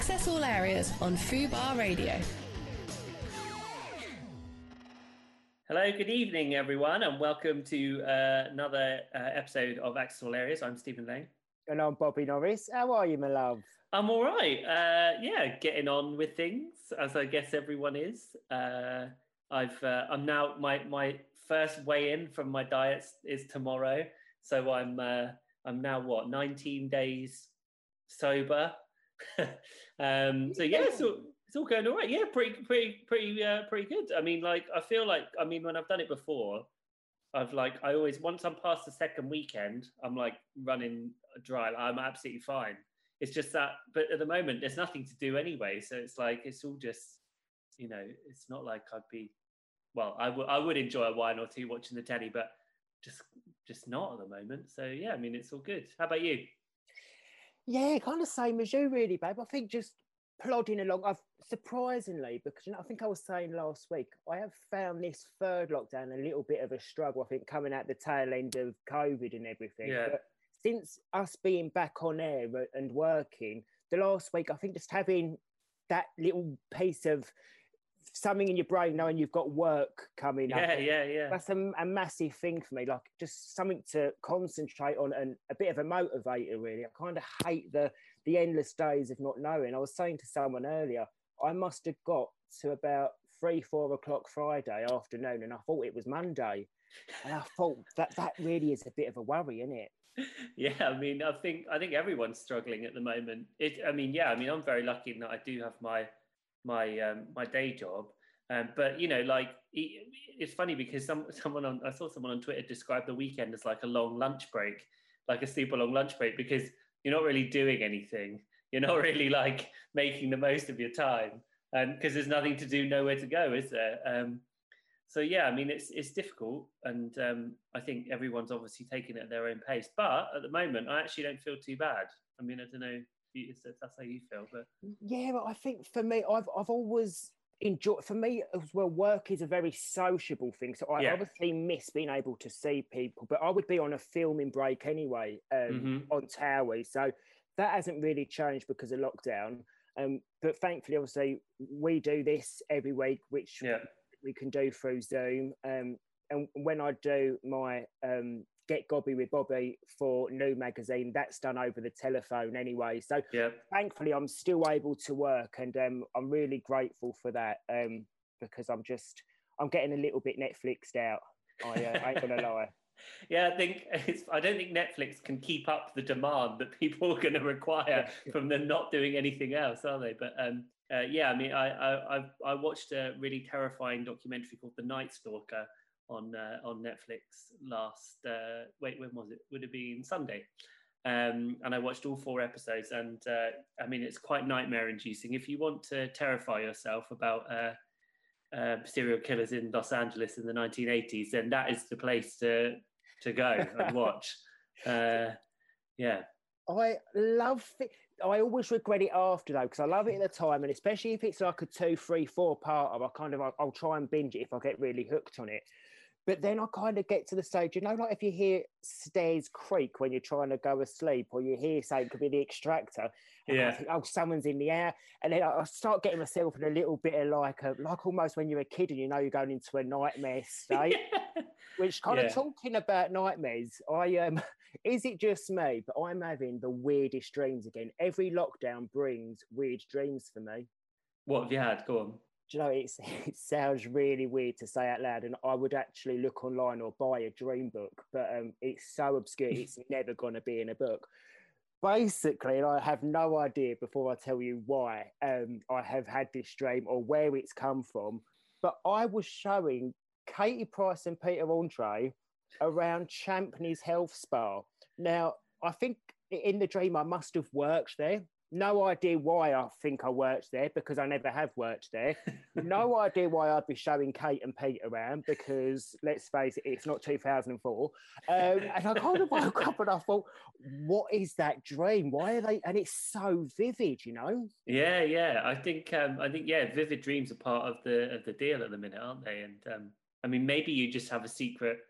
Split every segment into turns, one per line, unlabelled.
Access all areas on Fubar Radio.
Hello, good evening, everyone, and welcome to another episode of Access all Areas. I'm Stephen Lane.
And I'm Bobby Norris. How are you, my love?
I'm all right. Getting on with things, as I guess everyone is. I'm now my first weigh-in from my diet is tomorrow, so I'm now 19 days sober. It's all going all right. Yeah, pretty good. I mean, I feel like when I've done it before, I always, once I'm past the second weekend, I'm like running dry. I'm absolutely fine. It's just that, but at the moment, there's nothing to do anyway. So it's like, it's all just, it's not like I'd be, well, I would enjoy a wine or two watching the telly, but just not at the moment. So yeah, I mean, it's all good. How about you?
Yeah, kind of same as you, really, babe. I think just plodding along. I've surprisingly, because I think I was saying last week, I have found this third lockdown a little bit of a struggle. I think coming out the tail end of COVID and everything.
Yeah.
But since us being back on air and working, the last week, I think just having that little piece of something in your brain, knowing you've got work coming up.
Yeah.
That's a massive thing for me, like just something to concentrate on and a bit of a motivator, really. I kind of hate the endless days of not knowing. I was saying to someone earlier, I must have got to about 3-4 o'clock Friday afternoon and I thought it was Monday. And I thought that really is a bit of a worry, isn't it?
Yeah, I mean, I think everyone's struggling at the moment. I'm very lucky in that I do have my day job, but it's funny because I saw someone on Twitter describe the weekend as like a long lunch break, like a super long lunch break, because you're not really doing anything. You're not really like making the most of your time, because there's nothing to do, nowhere to go, is there? So yeah, I mean, it's difficult, and I think everyone's obviously taking it at their own pace. But at the moment, I actually don't feel too bad. I mean, I don't know if that's how you feel, but
yeah, I think for me, I've always enjoyed. For me as well, work is a very sociable thing. So I obviously miss being able to see people, but I would be on a filming break anyway on Towie. So that hasn't really changed because of lockdown. But thankfully, obviously, we do this every week, which we can do through Zoom. And when I do my Get Gobby with Bobby for New Magazine, that's done over the telephone anyway. So thankfully, I'm still able to work, and I'm really grateful for that because I'm getting a little bit Netflixed out. I ain't gonna lie.
Yeah, I don't think Netflix can keep up the demand that people are going to require from them not doing anything else, are they? But I mean, I watched a really terrifying documentary called The Night Stalker on Netflix last when was it? Would it be Sunday? And I watched all 4 episodes, and I mean, it's quite nightmare-inducing. If you want to terrify yourself about serial killers in Los Angeles in the 1980s, then that is the place to go and watch.
I love it. I always regret it after though, because I love it at the time, and especially if it's like a 2, 3, 4 part of, I'll try and binge it if I get really hooked on it. But then I kind of get to the stage, like if you hear stairs creak when you're trying to go asleep, or you hear something, could be the extractor, and I think, someone's in the air, and then I start getting myself in a little bit of like almost when you're a kid and you're going into a nightmare state. Which kind of talking about nightmares, is it just me? But I'm having the weirdest dreams again. Every lockdown brings weird dreams for me.
What have you had? Go on.
Do you know, it sounds really weird to say out loud, and I would actually look online or buy a dream book, but it's so obscure, it's never going to be in a book. Basically, and I have no idea before I tell you why I have had this dream or where it's come from, but I was showing Katie Price and Peter Andre around Champneys Health Spa. Now, I think in the dream I must have worked there. No idea why I think I worked there, because I never have worked there. No idea why I'd be showing Kate and Pete around, because let's face it, it's not 2004. And I kind of woke up and I thought, what is that dream? Why are they? And it's so vivid,
Yeah. I think vivid dreams are part of the deal at the minute, aren't they? And I mean, maybe you just have a secret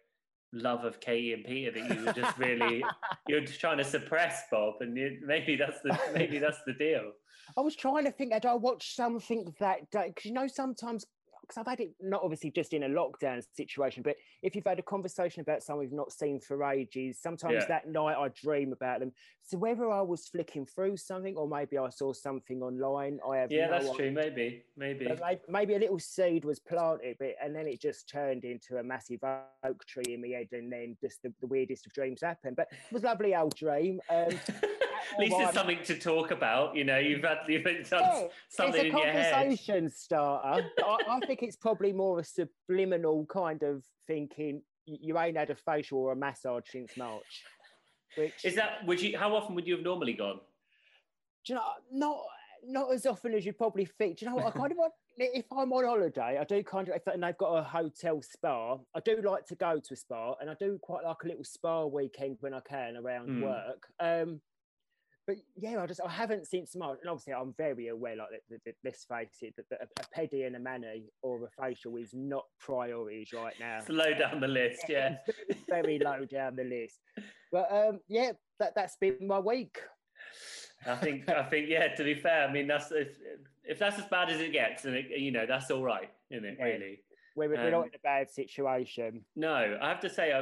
love of Katie and Peter that you were just really you're just trying to suppress, Bob, and maybe that's the deal.
I was trying to think, had I watched something that day? Because sometimes, because I've had it not obviously just in a lockdown situation, but if you've had a conversation about someone we've not seen for ages, sometimes that night I dream about them. So whether I was flicking through something or maybe I saw something online, I have
that's true. Maybe.
But maybe a little seed was planted, and then it just turned into a massive oak tree in my head, and then just the weirdest of dreams happened. But it was a lovely old dream.
At least it's something to talk about. You've done something in your head.
It's a conversation starter. I think it's probably more a subliminal kind of thinking. You ain't had a facial or a massage since March.
Is that? How often would you have normally gone?
Do you know? Not as often as you probably think. Do you know what? I kind of want. If I'm on holiday, I do kind of, and they've got a hotel spa, I do like to go to a spa, and I do quite like a little spa weekend when I can around work. But yeah, I haven't since March, and obviously I'm very aware, like, let's face it, that a pedi and a mani or a facial is not priorities right now.
It's low down the list, yeah.
It's very low down the list. But yeah, that's been my week.
I think, yeah. To be fair, I mean, that's if that's as bad as it gets, and that's all right, isn't it? Yeah. Really,
we're not in a bad situation.
No, I have to say,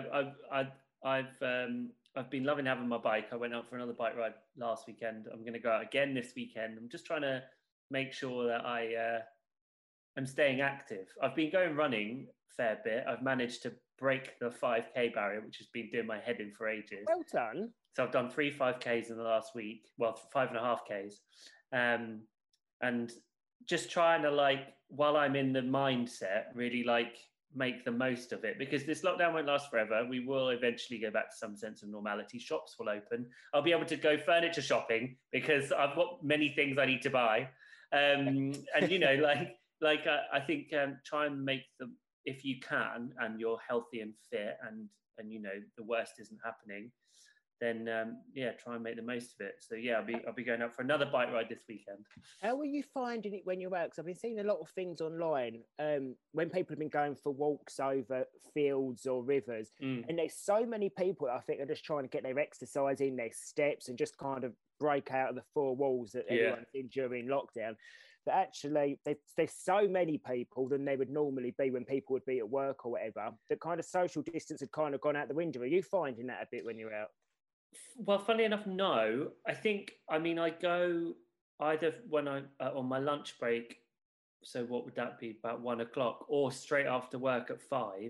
I've been loving having my bike. I went out for another bike ride last weekend. I'm going to go out again this weekend. I'm just trying to make sure that I'm staying active. I've been going running a fair bit. I've managed to break the 5K barrier, which has been doing my head in for ages.
Well done.
So I've done 3 5Ks in the last week. Well, 5.5Ks. And just trying to, while I'm in the mindset, really make the most of it, because this lockdown won't last forever. We will eventually go back to some sense of normality. Shops will open. I'll be able to go furniture shopping because I've got many things I need to buy. And I think try and make them, if you can, and you're healthy and fit, and the worst isn't happening, then try and make the most of it. So yeah, I'll be going out for another bike ride this weekend.
How are you finding it when you're out? Because I've been seeing a lot of things online when people have been going for walks over fields or rivers, and there's so many people that I think are just trying to get their exercise in, their steps, and just kind of break out of the 4 walls that everyone's in during lockdown. But actually, there's so many people than there would normally be when people would be at work or whatever. That kind of social distance had kind of gone out the window. Are you finding that a bit when you're out?
Well, funnily enough, no. I go either when I'm on my lunch break, so what would that be, about 1 o'clock, or straight after work at 5,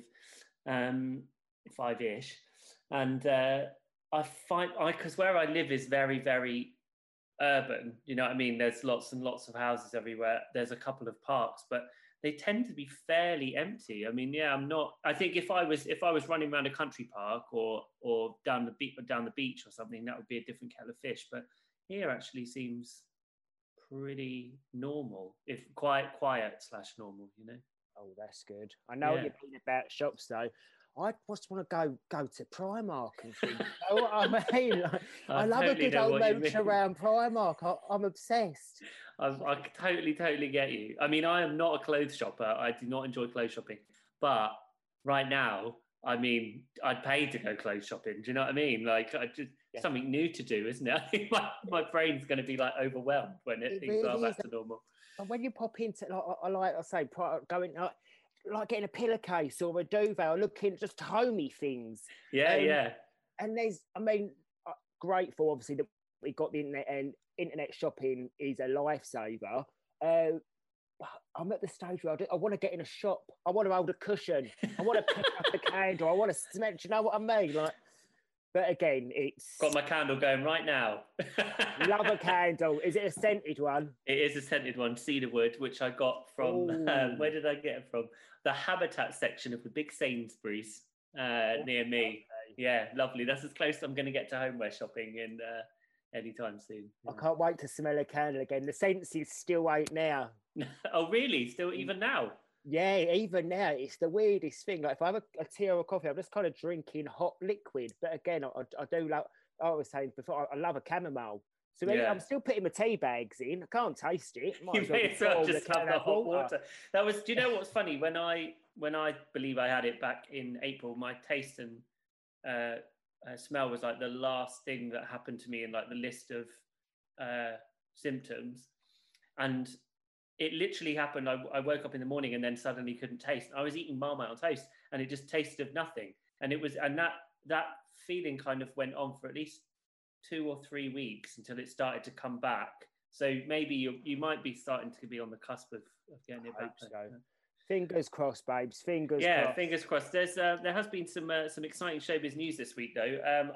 5-ish. And I find, because where I live is very, very urban, you know what I mean? There's lots and lots of houses everywhere. There's a couple of parks, but they tend to be fairly empty. I mean, I think if I was running around a country park or down the beach or something, that would be a different kettle of fish. But here actually seems pretty normal, if quite quiet / normal,
Oh, that's good. I know you're being about shops though. I just want to go to Primark and things. You know what I mean? I love a good old mooch around Primark. I'm obsessed.
I totally get you. I mean, I am not a clothes shopper. I do not enjoy clothes shopping. But right now, I mean, I'd pay to go clothes shopping. Do you know what I mean? Something new to do, isn't it? I think my brain's going to be overwhelmed when things really are back to normal.
And when you pop into, going like getting a pillowcase or a duvet or looking at just homey things.
Yeah.
And there's, grateful obviously that we got the internet, and internet shopping is a lifesaver. I'm at the stage where I want to get in a shop. I want to hold a cushion. I want to pick up the candle. I want to smell. Do you know what I mean? But again, it's
got my candle going right now.
Love a candle. Is it a scented one?
It is a scented one, cedarwood, which I got from. Where did I get it from? The Habitat section of the big Sainsbury's near me. Okay. Yeah, lovely. That's as close as I'm going to get to homeware shopping in anytime soon.
Yeah. I can't wait to smell a candle again. The senses still ain't now.
Oh, really? Still, even now?
Yeah, even now, it's the weirdest thing. If I have a tea or a coffee, I'm just kind of drinking hot liquid. But again, I do like, I was saying before, I love a chamomile. So I'm still putting my tea bags in. I can't taste it.
You may as well just have the hot water. That was. Do you know what's funny? When I believe I had it back in April, my taste and smell was like the last thing that happened to me in like the list of symptoms, and it literally happened. I woke up in the morning and then suddenly couldn't taste. I was eating Marmite on toast, and it just tasted of nothing. And that feeling kind of went on for at least 2 or 3 weeks until it started to come back. So maybe you might be starting to be on the cusp of getting it back. So.
Fingers crossed, babes. Fingers crossed.
Yeah, fingers crossed. There has been some exciting showbiz news this week, though.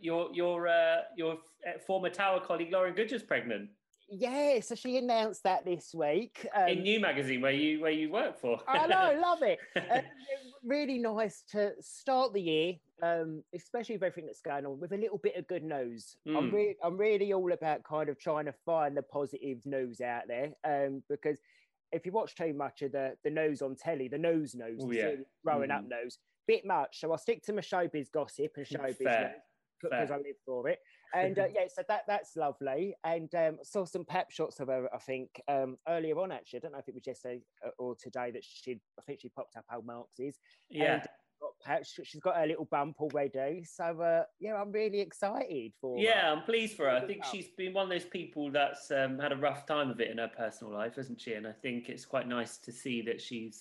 Your former Tower colleague Lauren Goodger's pregnant.
Yeah, so she announced that this week
in New Magazine, where you work for.
I know, love it. Really nice to start the year, especially with everything that's going on, with a little bit of good news. I'm really all about kind of trying to find the positive news out there, because if you watch too much of the news on telly, the news, growing up news, bit much. So I'll stick to my showbiz gossip and showbiz news because I live for it. And so that's lovely. And saw some pap shots of her, I think, earlier on, actually. I don't know if it was yesterday or today that she popped up how Mark's is.
Yeah.
And she's got her little bump already. So, I'm really excited for her.
Yeah, I'm pleased for her. I think she's been one of those people that's had a rough time of it in her personal life, hasn't she? And I think it's quite nice to see that she's,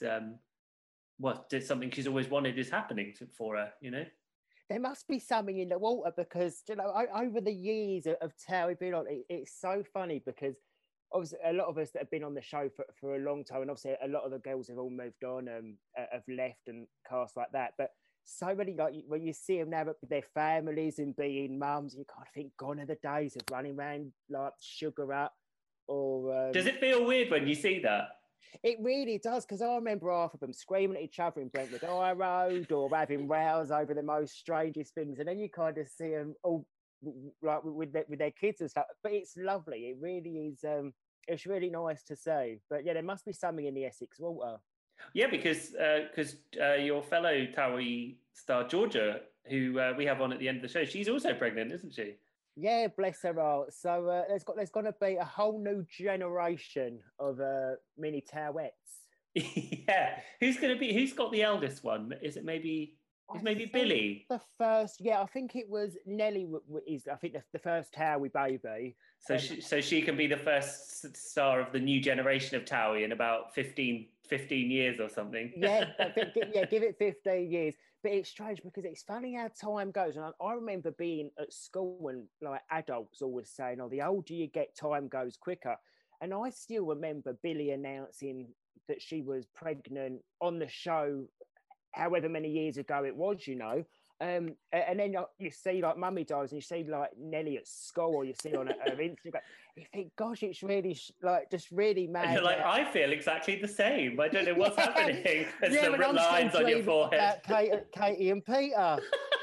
did something she's always wanted is happening for her, you know?
There must be something in the water because, over the years of Tower we've been on, it's so funny because obviously a lot of us that have been on the show for a long time, and obviously a lot of the girls have all moved on and have left and cast like that. But so many, like when you see them now with their families and being mums, you kind of think gone are the days of running around like sugar up. Or
does it feel weird when you see that?
It really does, because I remember half of them screaming at each other in Brentwood High Road or having rows over the most strangest things, and then you kind of see them all like with their kids and stuff. But it's lovely. It really is. It's really nice to see. But yeah, there must be something in the Essex water.
Yeah, because your fellow Towie star Georgia, who we have on at the end of the show, she's also pregnant, isn't she?
Yeah, bless her heart. So there's going to be a whole new generation of mini Towettes.
Yeah, who's got the eldest one? Is it maybe Billy?
The first, I think it was Nelly. Is I think the first Towie baby.
So she can be the first star of the new generation of Towie in about 15 years or something.
Yeah, give it 15 years. But it's strange because it's funny how time goes. And I remember being at school and like adults always saying, the older you get, time goes quicker. And I still remember Billy announcing that she was pregnant on the show, however many years ago it was, And then you see like Mummy dies and you see like Nelly at school, or you see on her Instagram. You think, gosh, it's really just really mad.
And you're like, I feel exactly the same. I don't know what's happening. There's some lines on your forehead.
Katie and Peter.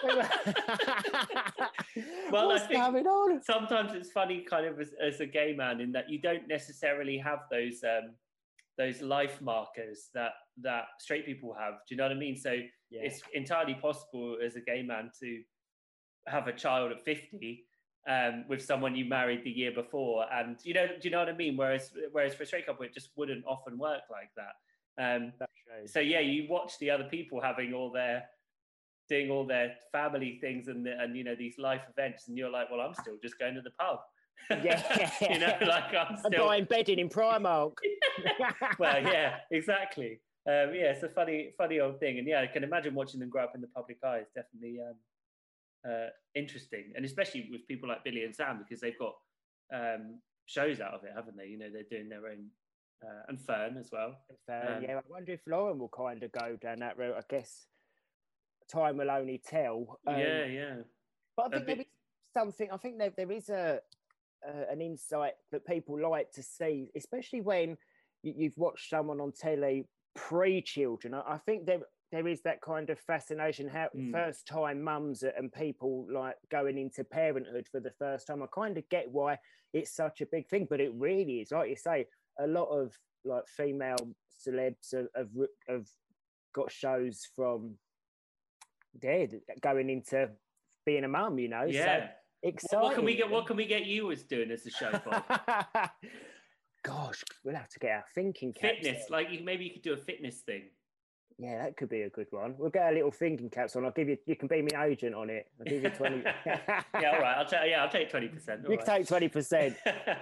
Well,
what's going on?
Sometimes it's funny, kind of as a gay man, in that you don't necessarily have those life markers that straight people have. Do you know what I mean? So it's entirely possible as a gay man to have a child at 50 with someone you married the year before, and do you know what I mean? Whereas for a straight couple, it just wouldn't often work like that.
That's true.
So you watch the other people doing all their family things and these life events, and you're like, well, I'm still just going to the pub.
Yeah,
I'm still
buying bedding in Primark.
Well, yeah, exactly. It's a funny old thing, and I can imagine watching them grow up in the public eye is definitely interesting, and especially with people like Billy and Sam, because they've got shows out of it, haven't they? They're doing their own, and Fern as well.
I wonder if Lauren will kind of go down that route. I guess time will only tell.
But
I think there is something. I think there is an insight that people like to see, especially when you've watched someone on telly pre-children. I think there is that kind of fascination, how first time mums and people like going into parenthood for the first time. I kind of get why it's such a big thing, but it really is, like you say, a lot of like female celebs have got shows from going into being a mum,
Yeah.
Exciting.
What can we get you as doing as a show, Bob?
Gosh, we'll have to get our thinking caps.
Fitness,
on.
like maybe you could do a fitness thing.
Yeah, that could be a good one. We'll get our little thinking caps on. I'll give you. You can be my agent on it. I'll give you 20.
Yeah, all right. I'll take 20%.
You can take 20%.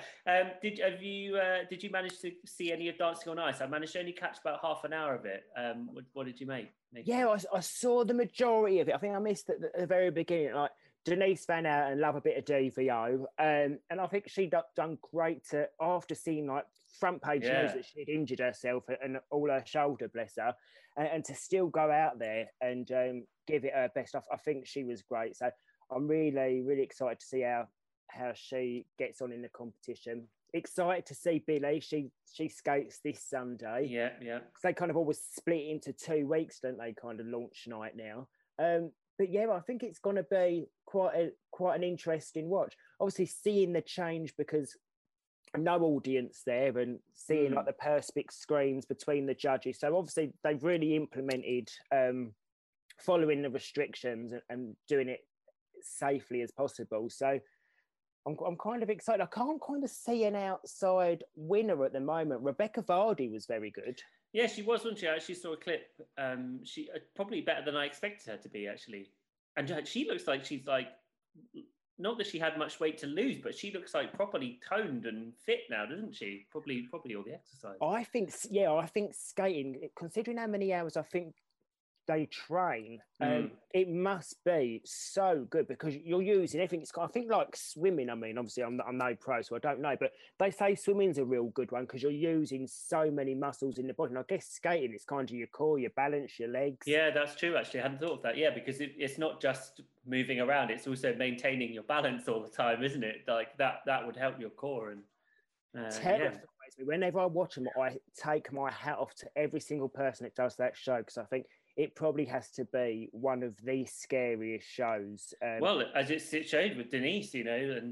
Did you manage to see any of Dancing on Ice? I managed to only catch about half an hour of it. What did you make?
Yeah, I saw the majority of it. I think I missed at the very beginning. Like Denise Van Outen love a bit of DVO, and I think she done great after seeing like front page news that she'd injured herself and all her shoulder, bless her, and to still go out there and give it her best. I think she was great. So I'm really, really excited to see how she gets on in the competition. Excited to see Billie. She skates this Sunday.
Yeah.
Because they kind of always split into 2 weeks, don't they? Kind of launch night now. But yeah, I think it's going to be quite an interesting watch. Obviously, seeing the change because no audience there and seeing like the perspex screens between the judges. So obviously, they've really implemented following the restrictions and doing it safely as possible. So I'm kind of excited. I can't kind of see an outside winner at the moment. Rebecca Vardy was very good.
Yeah, she was, wasn't she? I actually saw a clip. She probably better than I expected her to be, actually. And she looks like she's like, not that she had much weight to lose, but she looks like properly toned and fit now, doesn't she? Probably all the exercise. I
think skating, considering how many hours I think they train, it must be so good because you're using everything. I think like swimming, I mean, obviously I'm no pro, so I don't know, but they say swimming's a real good one because you're using so many muscles in the body. And I guess skating, it's kind of your core, your balance, your legs.
Yeah, that's true, actually. I hadn't thought of that. Yeah, because it's not just moving around, it's also maintaining your balance all the time, isn't it? Like that would help your core. And
terrifies me. Whenever I watch them, I take my hat off to every single person that does that show because I think it probably has to be one of the scariest shows.
Well, as it showed with Denise, and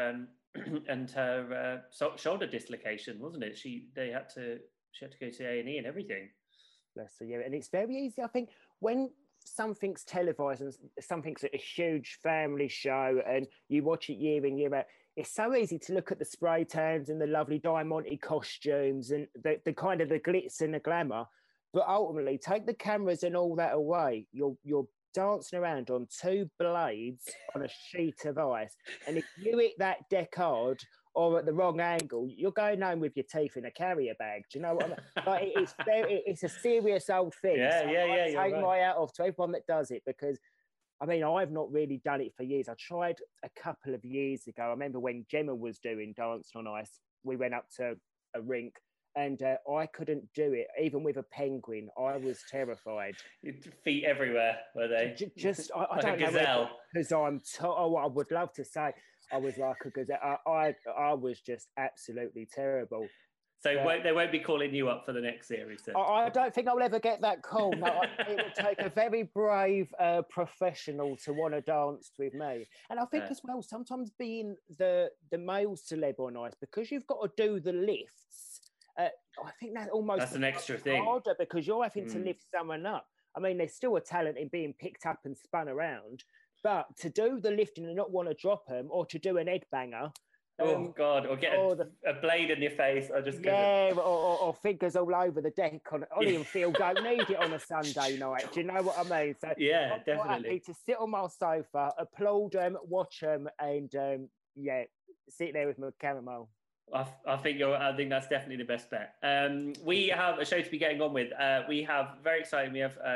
her shoulder dislocation, wasn't it? She had to go to A&E and everything.
Bless her, yeah. And it's very easy, I think, when something's televised and something's a huge family show and you watch it year in, year out, it's so easy to look at the spray tans and the lovely Diamante costumes and the kind of the glitz and the glamour. But ultimately, take the cameras and all that away. You're dancing around on 2 blades on a sheet of ice. And if you hit that deckard or at the wrong angle, you're going home with your teeth in a carrier bag. Do you know what I mean? Like it's a serious old thing.
I
take my hat off to everyone that does it because, I mean, I've not really done it for years. I tried a couple of years ago. I remember when Gemma was doing Dancing on Ice, we went up to a rink. And I couldn't do it, even with a penguin. I was terrified.
Your feet everywhere, were they?
I don't know. Because I would love to say I was like a gazelle. I was just absolutely terrible.
So they won't be calling you up for the next series then?
I don't think I'll ever get that call. No, it would take a very brave professional to want to dance with me. And I think as well, sometimes being the male celeb on ice, because you've got to do the lifts, I think that's
an extra thing
harder because you're having to lift someone up. I mean, there's still a talent in being picked up and spun around, but to do the lifting and not want to drop them or to do an egg banger.
Oh God! Or get a blade in your face.
Or figures all over the deck on Ollie Field. Don't need it on a Sunday night. Do you know what I mean? So
yeah,
I'm
definitely.
Happy to sit on my sofa, applaud them, watch them, and sit there with my chamomile.
I think that's definitely the best bet. We have a show to be getting on with. We have very exciting. We have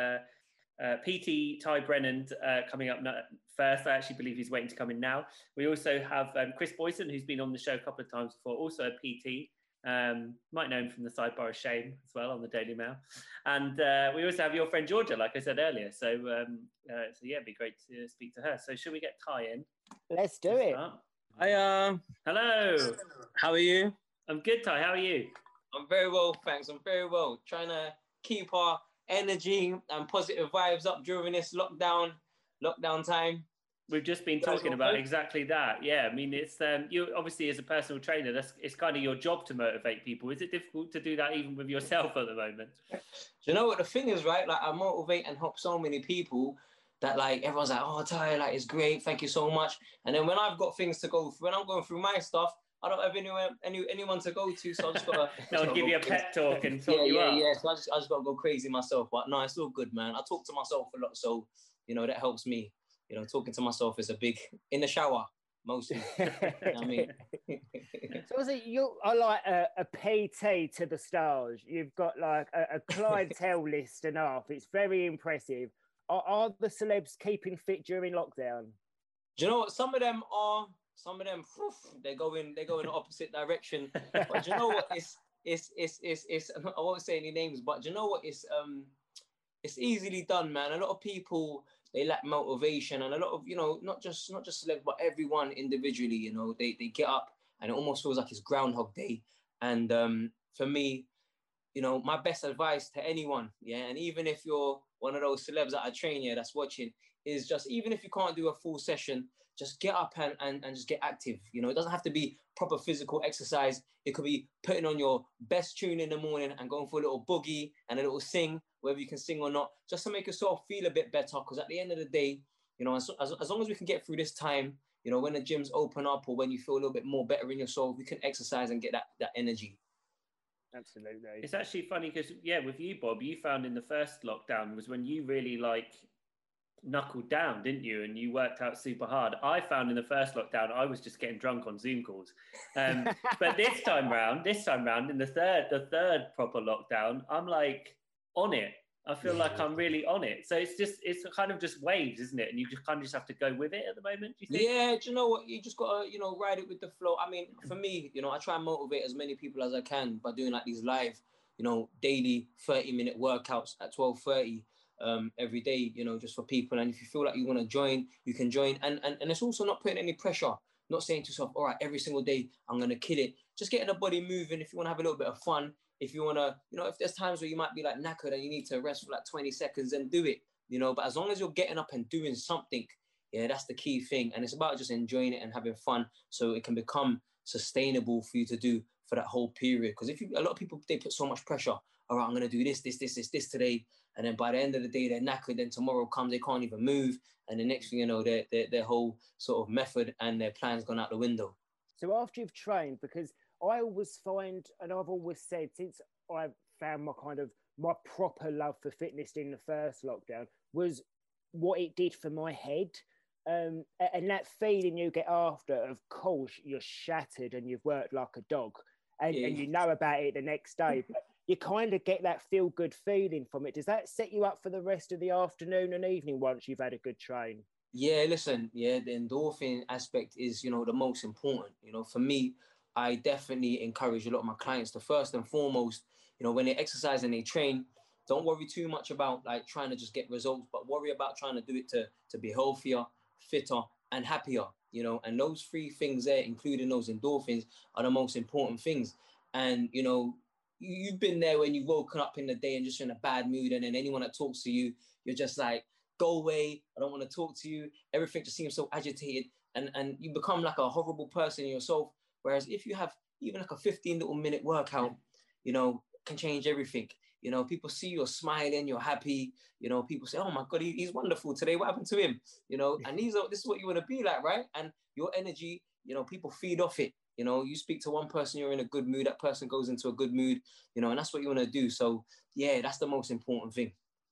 PT Ty Brennan coming up first. I actually believe he's waiting to come in now. We also have Chris Boyson, who's been on the show a couple of times before, also a PT. Might know him from the Sidebar of Shame as well on the Daily Mail. And we also have your friend Georgia, like I said earlier. So yeah, it'd be great to speak to her. So should we get Ty in?
Let's do it.
Hi.
Hello.
How are you?
I'm good, Ty. How are you?
I'm very well, thanks. I'm very well. Trying to keep our energy and positive vibes up during this lockdown time.
We've just been talking about exactly that. Yeah, I mean, it's you obviously as a personal trainer, it's kind of your job to motivate people. Is it difficult to do that even with yourself at the moment?
Do you know what the thing is, right? Like I motivate and help so many people, that like everyone's like, oh, Ty, like it's great, thank you so much. And then when I've got things to go through, when I'm going through my stuff, I don't have anyone to go to, so I just gotta.
No one give you a pep talk and talk you up.
Yeah. So I just gotta go crazy myself. But no, it's all good, man. I talk to myself a lot, so that helps me. Talking to myself is a big in the shower mostly. You know what I mean?
So is it you are like a PT to the stars? You've got like a clientele list and half. It's very impressive. Are the celebs keeping fit during lockdown?
Do you know what? Some of them, they go in the opposite direction. But do you know what? It's I won't say any names, but do you know what? It's easily done, man. A lot of people, they lack motivation, and a lot of, not just celebs, but everyone individually, they get up and it almost feels like it's Groundhog Day. And for me, my best advice to anyone, and even if you're one of those celebs that I train here that's watching, is just, even if you can't do a full session, just get up and just get active. It doesn't have to be proper physical exercise. It could be putting on your best tune in the morning and going for a little boogie and a little sing, whether you can sing or not, just to make yourself feel a bit better. Because at the end of the day, as long as we can get through this time, when the gyms open up or when you feel a little bit more better in yourself, we can exercise and get that energy.
Absolutely.
It's actually funny because, with you, Bob, you found in the first lockdown was when you really knuckled down, didn't you? And you worked out super hard. I found in the first lockdown, I was just getting drunk on Zoom calls. But this time round, in the third proper lockdown, I'm like on it. I feel like I'm really on it. So it's kind of just waves, isn't it? And you just kind of just have to go with it at the moment, do you think?
Yeah, do you know what? You just got to, ride it with the flow. I mean, for me, I try and motivate as many people as I can by doing like these live, daily 30-minute workouts at 12:30 every day, just for people. And if you feel like you want to join, you can join. And it's also not putting any pressure, not saying to yourself, all right, every single day I'm going to kill it. Just getting the body moving. If you want to have a little bit of fun, if you want to, if there's times where you might be like knackered and you need to rest for like 20 seconds, then do it, but as long as you're getting up and doing something, that's the key thing. And it's about just enjoying it and having fun so it can become sustainable for you to do for that whole period. Because a lot of people, they put so much pressure. All right, I'm going to do this today. And then by the end of the day, they're knackered. Then tomorrow comes, they can't even move. And the next thing you know, their whole sort of method and their plan's gone out the window.
So after you've trained, because I always find, and I've always said, since I found my proper love for fitness in the first lockdown, was what it did for my head. And that feeling you get after, of course, you're shattered and you've worked like a dog and you know about it the next day. But you kind of get that feel-good feeling from it. Does that set you up for the rest of the afternoon and evening once you've had a good train?
Yeah, listen, the endorphin aspect is, the most important. For me, I definitely encourage a lot of my clients to first and foremost, when they exercise and they train, don't worry too much about like trying to just get results, but worry about trying to do it to be healthier, fitter, and happier, and those three things there, including those endorphins, are the most important things. And, you've been there when you've woken up in the day and just in a bad mood, and then anyone that talks to you, you're just like, go away, I don't want to talk to you. Everything just seems so agitated, and you become like a horrible person yourself. Whereas if you have even like a 15-minute workout, can change everything. People see you're smiling, you're happy. People say, oh my God, he's wonderful today. What happened to him? And this is what you want to be like, right? And your energy, people feed off it. You speak to one person, you're in a good mood, that person goes into a good mood, and that's what you want to do. So yeah, that's the most important thing.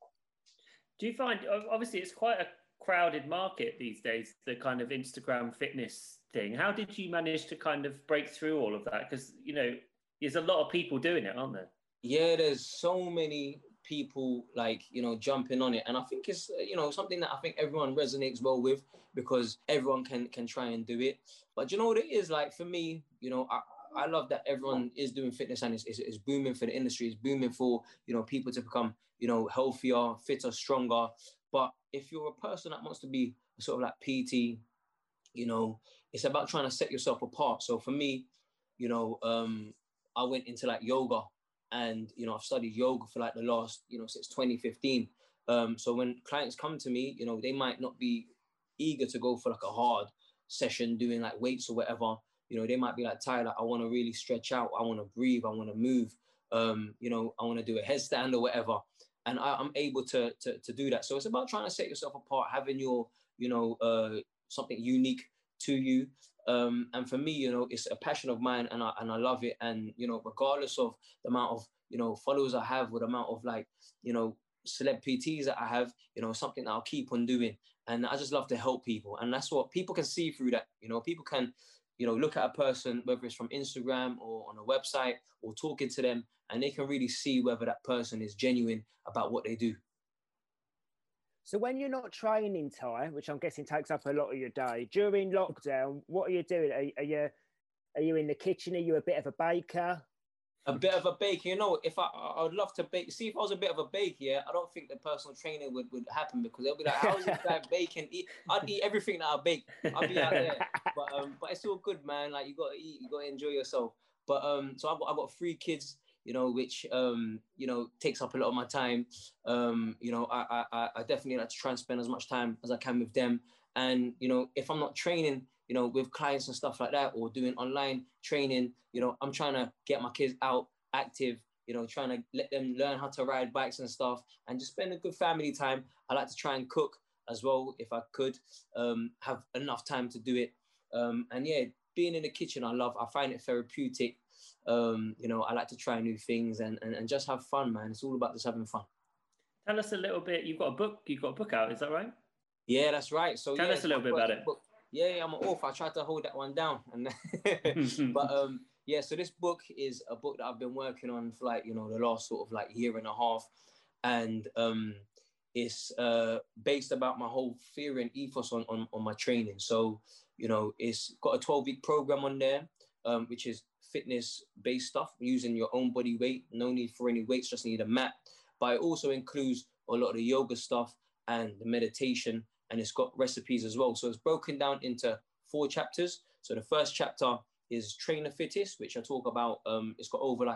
Do you find, obviously it's quite a crowded market these days, the kind of Instagram fitness thing. How did you manage to kind of break through all of that? Because, there's a lot of people doing it, aren't there?
Yeah, there's so many people jumping on it. And I think it's, something that I think everyone resonates well with, because everyone can try and do it. But you know what it is like for me, I love that everyone is doing fitness and it's booming for the industry. It's booming for, people to become, healthier, fitter, stronger. But if you're a person that wants to be sort of like PT, it's about trying to set yourself apart. So for me, I went into like yoga, and, I've studied yoga for like the last, since 2015. So when clients come to me, they might not be eager to go for like a hard session doing like weights or whatever. They might be like, Tyler, I want to really stretch out. I want to breathe. I want to move. I want to do a headstand or whatever. and I'm able to do that. So it's about trying to set yourself apart, having your, something unique to you. And for me, it's a passion of mine, and I love it. And regardless of the amount of followers I have, or the amount of celeb PTs that I have, something that I'll keep on doing. And I just love to help people, and that's what people can see through that. People can look at a person, whether it's from Instagram or on a website or talking to them, and they can really see whether that person is genuine about what they do.
So when you're not training, Ty, which I'm guessing takes up a lot of your day, during lockdown, what are you doing? Are you in the kitchen? Are you a bit of a baker?
A bit of a baker, if I would love to bake. See, if I was a bit of a baker, yeah, I don't think the personal training would happen, because they'll be like, "How's this guy baking?" I'd eat everything that I bake. I'd be out there, but it's all good, man. Like, you got to eat, you got to enjoy yourself. But so I've got 3 kids, which takes up a lot of my time. I definitely like to try and spend as much time as I can with them. And if I'm not training, with clients and stuff like that, or doing online training, I'm trying to get my kids out active, trying to let them learn how to ride bikes and stuff, and just spend a good family time. I like to try and cook as well, if I could, have enough time to do it. And yeah, being in the kitchen, I find it therapeutic. I like to try new things and just have fun, man. It's all about just having fun.
Tell us a little bit. You've got a book out, is that right?
Yeah, that's right. So
tell us a little bit about it.
Book. Yeah, I'm an author. I tried to hold that one down, but yeah. So this book is a book that I've been working on for the last sort of year and a half, and it's based about my whole theory and ethos on my training. So it's got a 12-week program on there, which is fitness-based stuff, using your own body weight. No need for any weights, just need a mat. But it also includes a lot of the yoga stuff and the meditation. And it's got recipes as well. So it's broken down into 4 chapters. So the first chapter is Train the Fittest, which I talk about. It's got over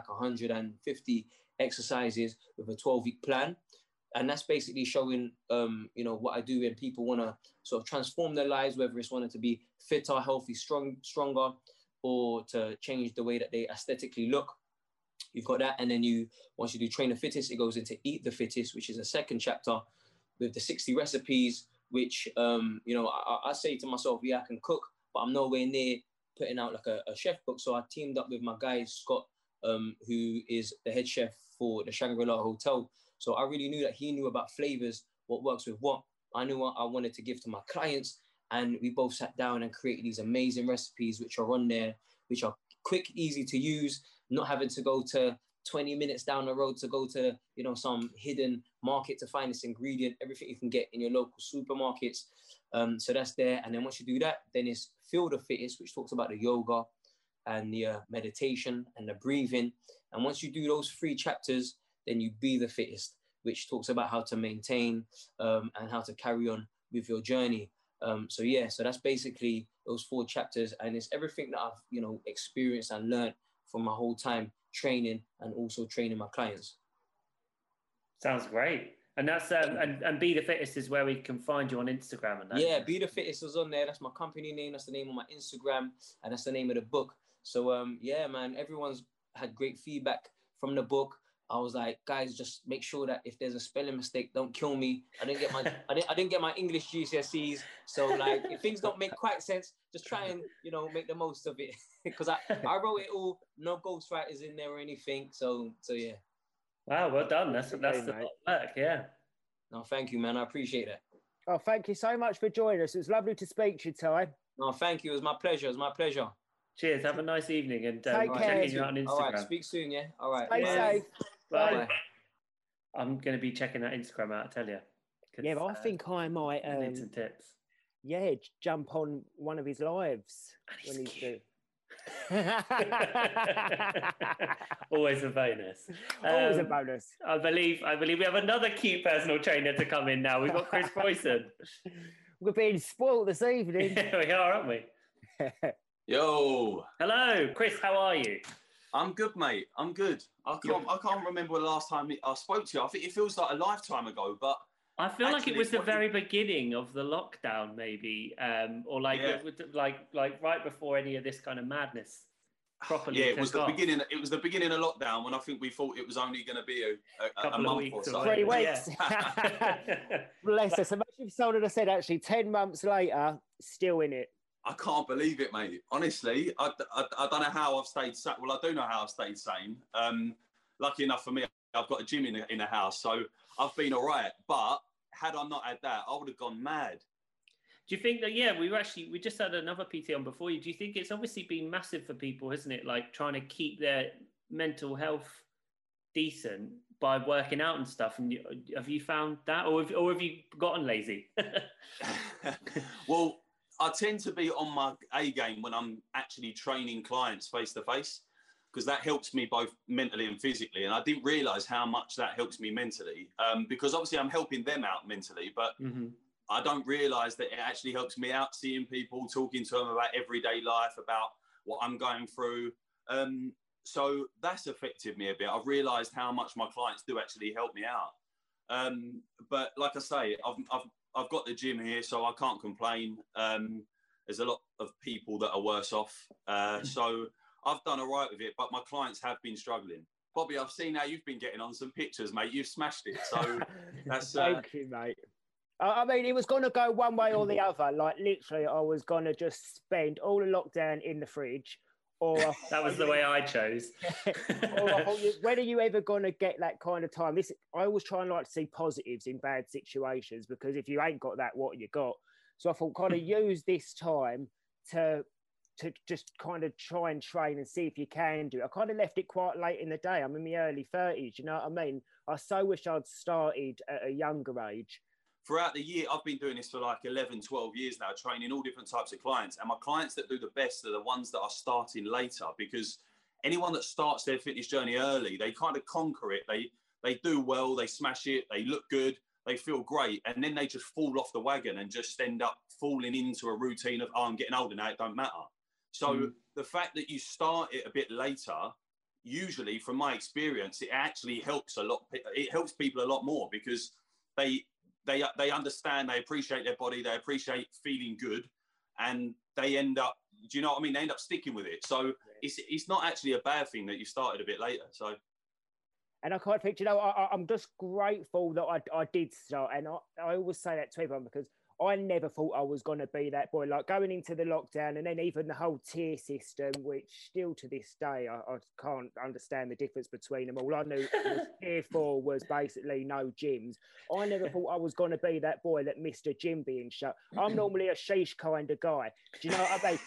150 exercises with a 12-week plan. And that's basically showing, what I do when people want to sort of transform their lives, whether it's wanting to be fitter, healthy, stronger, or to change the way that they aesthetically look. You've got that. And then once you do Train the Fittest, it goes into Eat the Fittest, which is a second chapter with the 60 recipes, which, I say to myself, yeah, I can cook, but I'm nowhere near putting out a chef book. So I teamed up with my guy, Scott, who is the head chef for the Shangri-La Hotel. So I really knew that he knew about flavors, what works with what. I knew what I wanted to give to my clients. And we both sat down and created these amazing recipes, which are on there, which are quick, easy to use, not having to go to 20 minutes down the road to go to, some hidden market to find this ingredient, everything you can get in your local supermarkets. So that's there. And then once you do that, then it's Feel the Fittest, which talks about the yoga and the meditation and the breathing. And once you do those 3 chapters, then you Be the Fittest, which talks about how to maintain and how to carry on with your journey. So that's basically those 4 chapters. And it's everything that I've, experienced and learned from my whole time training and also training my clients.
Sounds great. And that's and Be the Fittest is where we can find you on Instagram and that.
Yeah, Be the Fittest is on there. That's my company name. That's the name of my Instagram, and that's the name of the book. So yeah, man, everyone's had great feedback from the book. I was like, guys, just make sure that if there's a spelling mistake, don't kill me. I didn't get my I didn't get my English GCSEs. So if things don't make quite sense, just try and make the most of it. Because I wrote it all, no ghostwriters in there or anything. So yeah.
Wow, well done. That's a lot of work, yeah.
No, thank you, man. I appreciate that.
Oh, thank you so much for joining us. It was lovely to speak to you, Ty.
No, thank you. It was my pleasure. It was my pleasure.
Cheers. Have a nice evening, and
take care.
You out on Instagram.
All right, speak soon, yeah? All right.
Stay safe.
Bye. Bye. I'm going to be checking that Instagram out, I tell you.
Yeah, but I think I might
need some tips.
Yeah, jump on one of his lives when he's doing.
Always a bonus.
Always a bonus.
I believe we have another cute personal trainer to come in now. We've got Chris Boyson.
We're being spoilt this evening.
We are, aren't we?
Yo.
Hello, Chris. How are you?
I'm good, mate. I'm good. I can't remember the last time I spoke to you. I think it feels like a lifetime ago, but
I feel like it was the very beginning of the lockdown, maybe, or like right before any of this kind of madness. properly.
Yeah, it was
took
the
off.
beginning. It was the beginning of lockdown when I think we thought it was only going to be a
Couple of
month
weeks
or so.
3 weeks.
Yeah.
Bless us. Imagine if someone had said actually 10 months later, still in it.
I can't believe it, mate. Honestly, I don't know how I've stayed sane. Well, I do know how I've stayed sane. Lucky enough for me, I've got a gym in the house, so I've been all right. But had I not had that, I would have gone mad.
Do you think that, we just had another PT on before you. Do you think it's obviously been massive for people, hasn't it? Like trying to keep their mental health decent by working out and stuff. And have you found that, or have you gotten lazy?
Well, I tend to be on my A game when I'm actually training clients face to face, because that helps me both mentally and physically. And I didn't realise how much that helps me mentally, because obviously I'm helping them out mentally, but I don't realise that it actually helps me out, seeing people, talking to them about everyday life, about what I'm going through. So that's affected me a bit. I've realised how much my clients do actually help me out. But like I say, I've got the gym here, so I can't complain. There's a lot of people that are worse off. So I've done all right with it, but my clients have been struggling. Bobby, I've seen how you've been getting on some pictures, mate. You've smashed it. So that's...
Thank you, mate. I mean, it was going to go one way or the other. Like, literally, I was going to just spend all the lockdown in the fridge. Or
that was the way I chose.
Or I thought, when are you ever going to get that kind of time? I always try and like to see positives in bad situations, because if you ain't got that, what you got? So I thought, kind of use this time to just kind of try and train and see if you can do it. I kind of left it quite late in the day. I'm in my early 30s, you know what I mean? I so wish I'd started at a younger age.
Throughout the year, I've been doing this for like 11, 12 years now, training all different types of clients. And my clients that do the best are the ones that are starting later, because anyone that starts their fitness journey early, they kind of conquer it. They do well, they smash it, they look good, they feel great. And then they just fall off the wagon and just end up falling into a routine of, oh, I'm getting older now, it don't matter. So the fact that you start it a bit later, usually from my experience, it actually helps a lot. It helps people a lot more, because they understand, they appreciate their body, they appreciate feeling good, and they end up, do you know what I mean? They end up sticking with it. So it's not actually a bad thing that you started a bit later. So,
and I kind of think, you know, I'm just grateful that I did start, and I always say that to everyone, because I never thought I was going to be that boy. Like going into the lockdown, and then even the whole tier system, which still to this day, I can't understand the difference between them all. I knew tier 4 was basically no gyms. I never thought I was going to be that boy that missed a gym being shut. I'm normally a sheesh kind of guy. Do you know what I mean?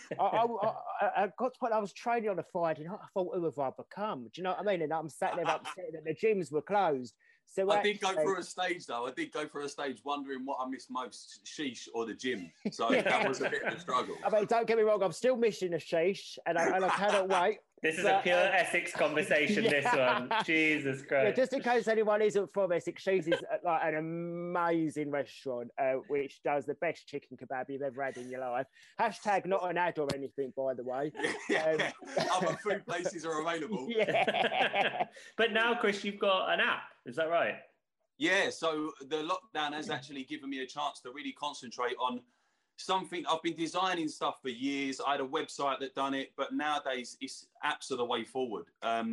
I got to point, I was training on a Friday night. I thought, who have I become? Do you know what I mean? And I'm sat there upset that the gyms were closed. So
I did go through a stage, though. I did go through a stage wondering what I missed most, sheesh or the gym. So that was a bit of a struggle.
I mean, don't get me wrong, I'm still missing a sheesh, and I cannot wait.
This is a pure Essex conversation, this one. Jesus Christ.
Yeah, just in case anyone isn't from Essex, Sheesh is like an amazing restaurant, which does the best chicken kebab you've ever had in your life. # not an ad or anything, by the way.
Other food places are available.
Yeah.
But now, Chris, you've got an app. Is that right?
Yeah, so the lockdown has actually given me a chance to really concentrate on something. I've been designing stuff for years. I had a website that done it, but nowadays apps are the way forward.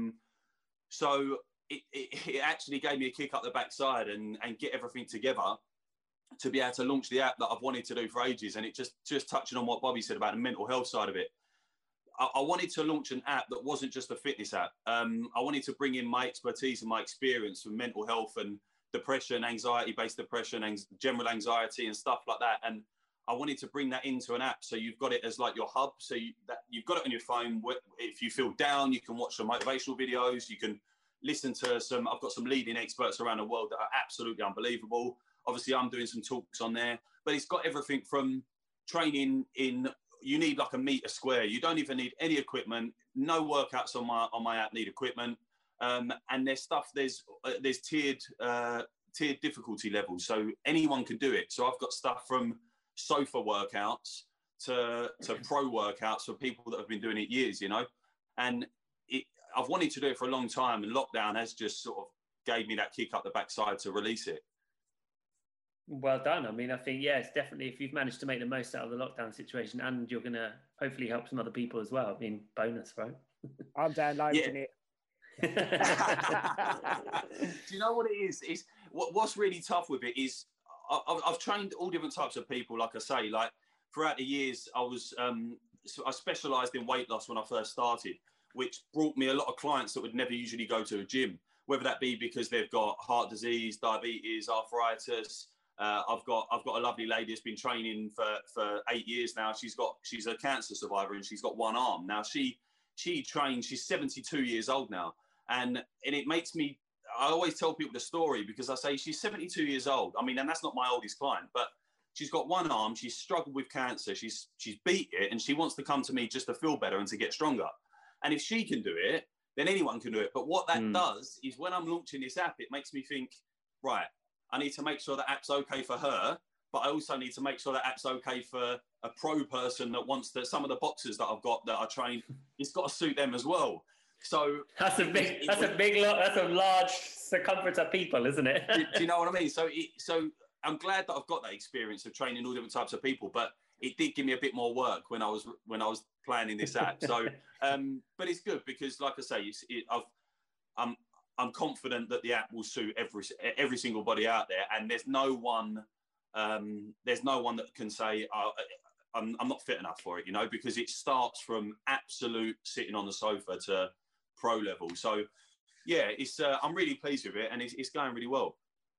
So it actually gave me a kick up the backside and get everything together to be able to launch the app that I've wanted to do for ages. And it just touching on what Bobby said about the mental health side of it. I wanted to launch an app that wasn't just a fitness app. I wanted to bring in my expertise and my experience from mental health and depression, anxiety-based depression, and general anxiety and stuff like that. And I wanted to bring that into an app, so you've got it as like your hub. So you've got it on your phone. If you feel down, you can watch some motivational videos. You can listen to I've got some leading experts around the world that are absolutely unbelievable. Obviously, I'm doing some talks on there, but it's got everything from training in. You need like a meter square. You don't even need any equipment. No workouts on my app need equipment. And there's stuff. There's tiered difficulty levels, so anyone can do it. So I've got stuff from sofa workouts to pro workouts for people that have been doing it years, you know. And I've wanted to do it for a long time, and lockdown has just sort of gave me that kick up the backside to release it.
Well done. I mean, I think, yeah, it's definitely, if you've managed to make the most out of the lockdown situation, and you're going to hopefully help some other people as well, I mean, bonus, right?
I'm downloading it.
Do you know what it is? It's what's really tough with it is I've trained all different types of people. Like I say, like throughout the years, I specialised in weight loss when I first started, which brought me a lot of clients that would never usually go to a gym, whether that be because they've got heart disease, diabetes, arthritis. I've got a lovely lady who's been training for 8 years now. She's a cancer survivor and she's got one arm. Now she trains, she's 72 years old now. And it makes me, I always tell people the story because I say she's 72 years old. I mean, and that's not my oldest client, but she's got one arm. She's struggled with cancer. She's beat it and she wants to come to me just to feel better and to get stronger. And if she can do it, then anyone can do it. But what that does is when I'm launching this app, it makes me think, right, I need to make sure that app's okay for her, but I also need to make sure that app's okay for a pro person that wants to, some of the boxers that I've got that I train, it's got to suit them as well. So that's a
large circumference of people, isn't it?
do you know what I mean? So I'm glad that I've got that experience of training all different types of people, but it did give me a bit more work when I was planning this app. So, but it's good because, like I say, I'm confident that the app will suit every single body out there, and there's no one that can say I'm not fit enough for it, you know, because it starts from absolute sitting on the sofa to pro level. So yeah, I'm really pleased with it, and it's going really well.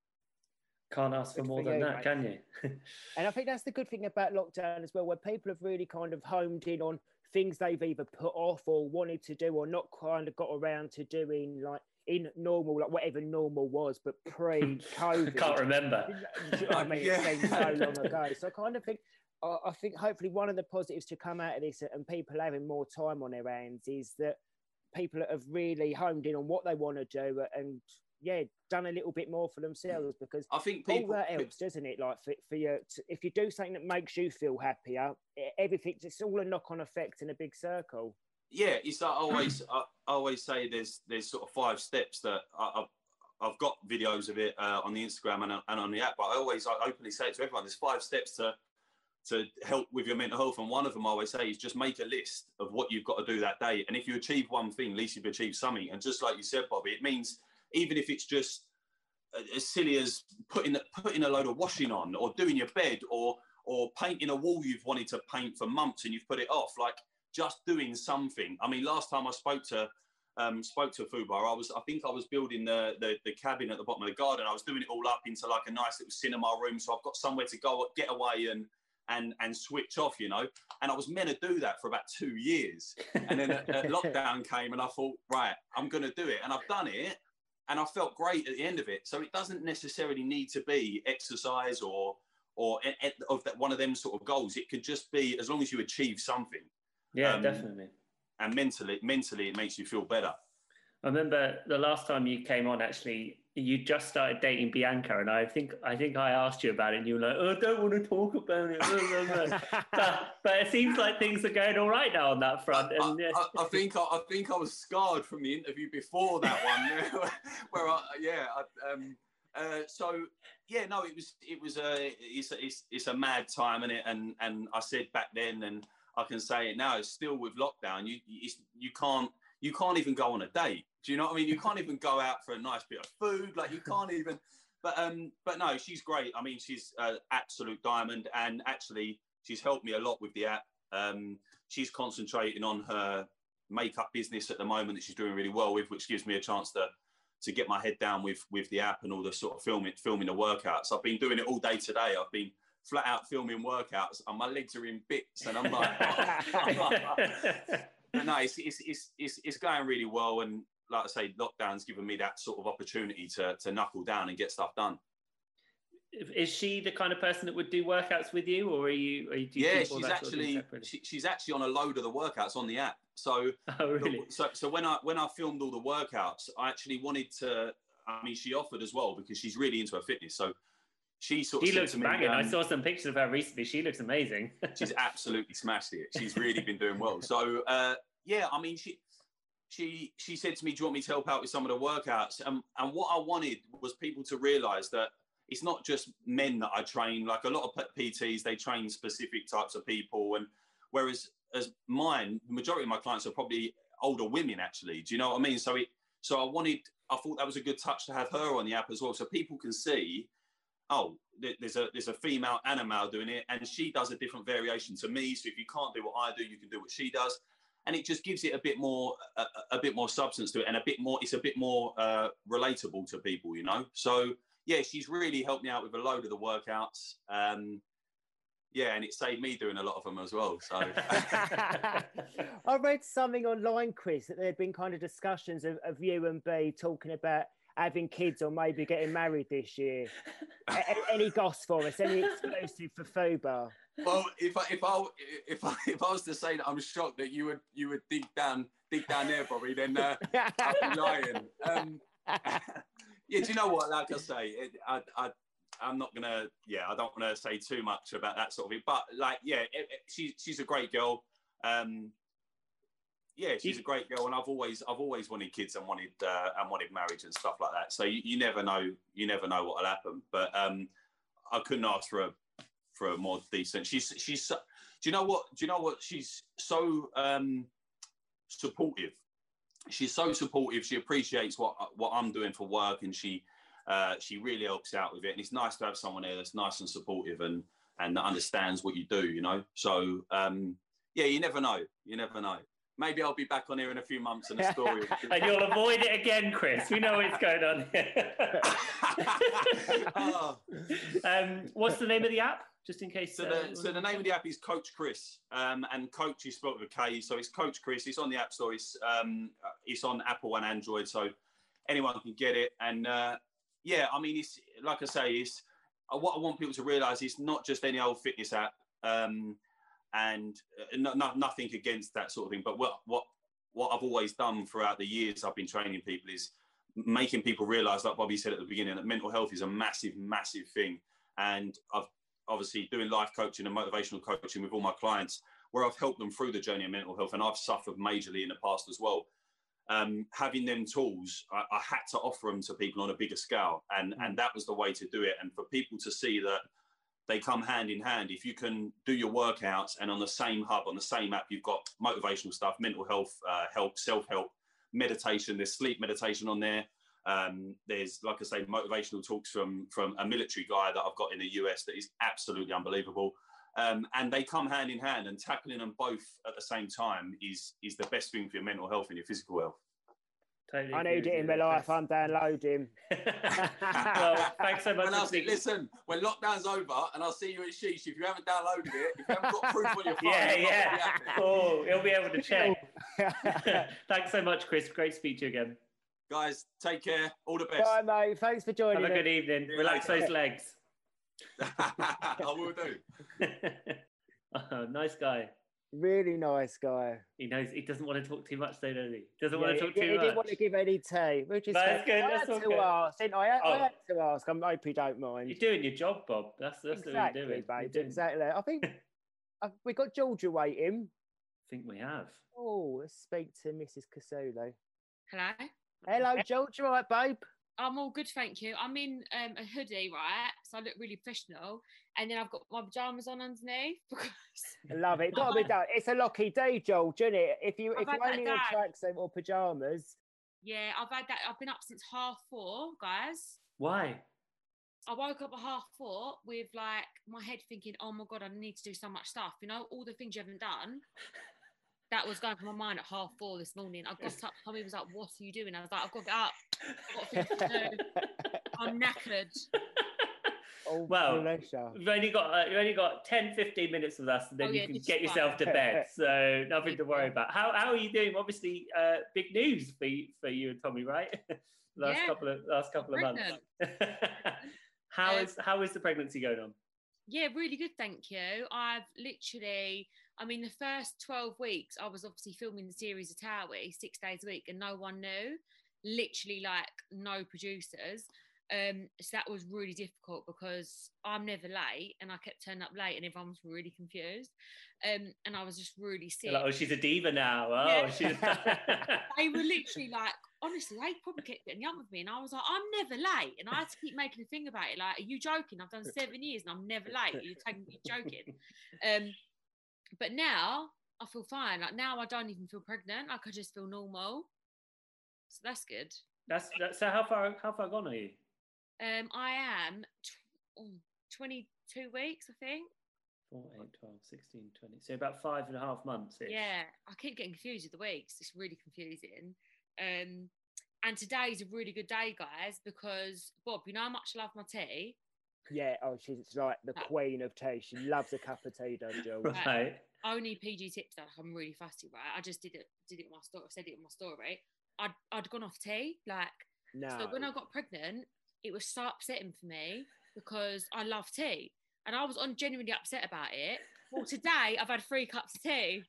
Can't ask for more than that, mate. Can you?
And I think that's the good thing about lockdown as well, where people have really kind of honed in on things they've either put off or wanted to do or not kind of got around to doing, like in normal, like whatever normal was, but pre-COVID.
Can't remember.
I mean, it seems so long ago. So I kind of think, I think hopefully one of the positives to come out of this and people having more time on their hands is that people have really honed in on what they want to do and done a little bit more for themselves, because
I think
all that helps, doesn't it? Like for you, if you do something that makes you feel happier, everything, it's all a knock-on effect in a big circle.
Yeah, it's like I always say there's sort of 5 steps that I've got videos of it on the Instagram and on the app, but I openly say it to everyone. There's 5 steps to help with your mental health, and one of them I always say is just make a list of what you've got to do that day, and if you achieve one thing, at least you've achieved something. And just like you said, Bobby, it means even if it's just as silly as putting a load of washing on, or doing your bed, or painting a wall you've wanted to paint for months and you've put it off, like just doing something. I mean, last time I spoke to Fubar, I think I was building the cabin at the bottom of the garden. I was doing it all up into like a nice little cinema room, so I've got somewhere to go, get away and switch off, you know. And I was meant to do that for about 2 years, and then a lockdown came, and I thought, right, I'm going to do it, and I've done it, and I felt great at the end of it. So it doesn't necessarily need to be exercise or of that one of them sort of goals. It could just be as long as you achieve something.
Yeah, definitely.
And mentally, it makes you feel better.
I remember the last time you came on, actually, you just started dating Bianca, and I think I asked you about it, and you were like, "Oh, I don't want to talk about it." but it seems like things are going all right now on that front. And
I think I was scarred from the interview before that one, where it's a mad time, and I said back then, and I can say it now, it's still with lockdown. You can't even go on a date. Do you know what I mean? You can't even go out for a nice bit of food. Like, you can't even. But no, she's great. I mean, she's an absolute diamond, and actually, she's helped me a lot with the app. She's concentrating on her makeup business at the moment that she's doing really well with, which gives me a chance to get my head down with the app and all the sort of filming the workouts. I've been doing it all day today. I've been flat out filming workouts, and my legs are in bits, and I'm like, but no, it's going really well, and like I say, lockdown's given me that sort of opportunity to knuckle down and get stuff done.
Is she the kind of person that would do workouts with you, or are you?
Yeah, she's actually on a load of the workouts on the app. So,
oh, really?
So when I filmed all the workouts, I actually wanted to. I mean, she offered as well because she's really into her fitness. So she looks
banging. I saw some pictures of her recently. She looks amazing.
She's absolutely smashed it. She's really been doing well. So yeah, I mean, she said to me, "Do you want me to help out with some of the workouts?" And what I wanted was people to realise that it's not just men that I train. Like, a lot of PTs, they train specific types of people, and whereas as mine, the majority of my clients are probably older women actually. Do you know what I mean? So I thought that was a good touch to have her on the app as well, so people can see, oh, there's a female and a male doing it, and she does a different variation to me. So if you can't do what I do, you can do what she does, and it just gives it a bit more substance to it, and it's a bit more relatable to people, you know. So yeah, she's really helped me out with a load of the workouts. Yeah, and it saved me doing a lot of them as well. So
I read something online, Chris, that there had been kind of discussions of you and B talking about having kids or maybe getting married this year. Any goss for us? Any exclusive for Fubar?
Well, if I was to say that I'm shocked that you would dig down there, Bobby, then I'd be lying. Yeah, do you know what? Like I say, I'm not gonna. Yeah, I don't want to say too much about that sort of thing. But like, yeah, she's a great girl. Yeah, she's a great girl, and I've always wanted kids and wanted marriage and stuff like that. So you never know what will happen. But I couldn't ask for a more decent. She's. Do you know what? She's so supportive. She's so supportive. She appreciates what I'm doing for work, and she really helps out with it. And it's nice to have someone there that's nice and supportive and that understands what you do, you know. So yeah, you never know. Maybe I'll be back on here in a few months and a story.
And you'll avoid it again, Chris. We know what's going on here.
Oh.
What's the name of the app? Just in case.
So the name of the app is Coach Chris, and Coach is spelled with a K. So it's Coach Chris. It's on the App Store. It's on Apple and Android, so anyone can get it. And yeah, I mean, it's like I say, it's what I want people to realise. It's not just any old fitness app, and nothing against that sort of thing. But what I've always done throughout the years I've been training people is making people realise, like Bobby said at the beginning, that mental health is a massive, massive thing. And I've obviously doing life coaching and motivational coaching with all my clients, where I've helped them through the journey of mental health, and I've suffered majorly in the past as well. Having them tools, I had to offer them to people on a bigger scale, and that was the way to do it. And for people to see that they come hand in hand, if you can do your workouts and on the same hub, on the same app, you've got motivational stuff, mental health, help, self-help, meditation, there's sleep meditation on there. There's, like I say, motivational talks from a military guy that I've got in the US that is absolutely unbelievable. And they come hand in hand, and tackling them both at the same time is the best thing for your mental health and your physical health.
Totally
I need it in my life. I'm downloading.
Well, thanks so much.
Listen, when lockdown's over and I'll see you at Sheesh, if you haven't downloaded it, if you haven't got proof on your phone,
yeah. Oh, he'll be able to check. Thanks so much, Chris. Great to speak to you again.
Guys, take care. All the best.
Bye, mate. Thanks for joining.
Have a good evening. Relax those legs.
I will do.
Oh, nice guy.
Really nice guy.
He knows he doesn't want to talk too much, though, does he? Doesn't want to talk too much.
He didn't want to give any tea, which is
that's good.
I had to ask. I hope you don't mind.
You're doing your job, Bob. That's exactly, what you're doing.
Babe, exactly. I think we got Georgia waiting.
I think we have.
Oh, let's speak to Mrs. Casulu.
Hello,
George. You all right, babe?
I'm all good, thank you. I'm in a hoodie, right? So I look really professional. And then I've got my pyjamas on underneath. Because
I love it. Got to be done. It's a lucky day, George, isn't it? If you only in a tracksuit or pyjamas.
Yeah, I've been up since 4:30, guys.
Why?
I woke up at 4:30 with like my head thinking, oh my God, I need to do so much stuff. You know, all the things you haven't done. That was going through my mind at 4:30 this morning. I got up, Tommy was like, what are you doing? I was like, I've got to get up. I've got things to do. I'm knackered.
Oh,
well,
pleasure.
you've only got 10, 15 minutes with us, and then you can get yourself to bed. So nothing to worry about. How are you doing? Obviously, big news for you and Tommy, right? last couple of months. How is the pregnancy going on?
Yeah, really good, thank you. I've literally, the first 12 weeks, I was obviously filming the series of Towie 6 days a week, and no one knew. Literally, like, no producers. So that was really difficult because I'm never late, and I kept turning up late, and everyone was really confused. And I was just really sick.
Like, oh, she's a diva now. Oh,
yeah.
she's.
They were literally like, honestly, they probably kept getting young with me, and I was like, I'm never late, and I had to keep making a thing about it. Like, are you joking? I've done 7 years, and I'm never late. You're joking. But now I feel fine. Like now, I don't even feel pregnant. Like I just feel normal. So that's good.
That's so how far gone are you?
I am 22 weeks, I think.
4, 8, 12, 16, 20. So about 5.5 months.
Yeah, I keep getting confused with the weeks. It's really confusing. And today's a really good day, guys, because Bob, you know how much I love my tea.
Yeah, she's like the queen of tea. She loves a cup of tea, does Jill?
Right.
Only PG tips that I'm really fussy, right? I just did it in my story. Said it in my story. I'd gone off tea, like.
No.
So when I got pregnant, it was so upsetting for me because I love tea, and I was genuinely upset about it. Well, today I've had 3 cups of tea.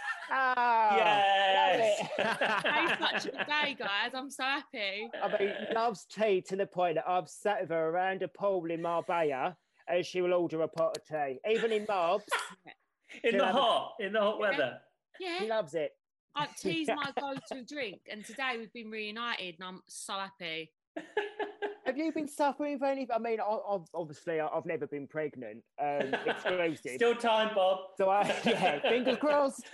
Oh,
yes.
It's such a good day, guys. I'm so happy.
I mean, loves tea to the point that I've sat with her around a pool in Marbella and she will order a pot of tea. Even in Marbs.
in the hot weather.
Yeah.
She loves it.
Tea's my go-to drink, and today we've been reunited, and I'm so happy.
Have you been suffering for anything? I mean, obviously, I've never been pregnant, exclusive.
Still time, Bob.
So, fingers crossed.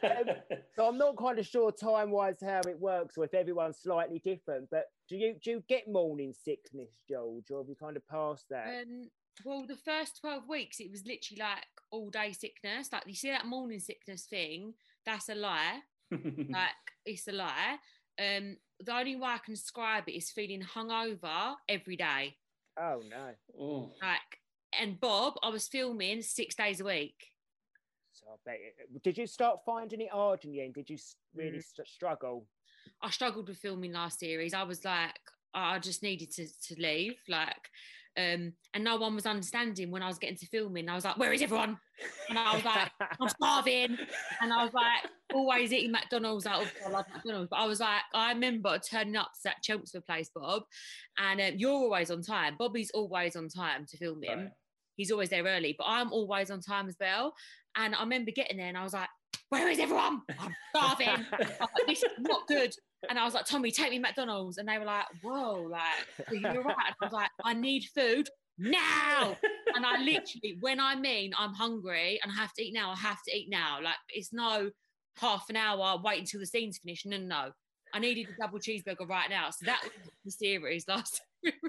So I'm not kind of sure time-wise how it works, or if everyone's slightly different. But do you get morning sickness, George, or have you kind of passed that?
Well, the first 12 weeks, it was literally like all-day sickness. Like, you see that morning sickness thing? That's a lie. Like, it's a lie. The only way I can describe it is feeling hungover every day.
Oh no!
Ooh.
Like, and Bob, I was filming 6 days a week.
So I bet did you start finding it hard in the end? Did you really struggle?
I struggled with filming last series. I was like, I just needed to leave. Like, and no one was understanding when I was getting to filming. I was like, where is everyone? And I was like, I'm starving. And I was like, always eating McDonald's. I love McDonald's. But I was like, I remember turning up to that Chelmsford place, Bob, and you're always on time. Bobby's always on time to film him. Right. He's always there early, but I'm always on time as well. And I remember getting there and I was like, where is everyone? I'm starving. I was like, this is not good. And I was like, Tommy, take me McDonald's. And they were like, whoa, like, you're right. And I was like, I need food now. And I literally, when I mean I'm hungry and I have to eat now, I have to eat now. Like, it's no half an hour, wait until the scene's finished. No. I needed a double cheeseburger right now. So that was the series last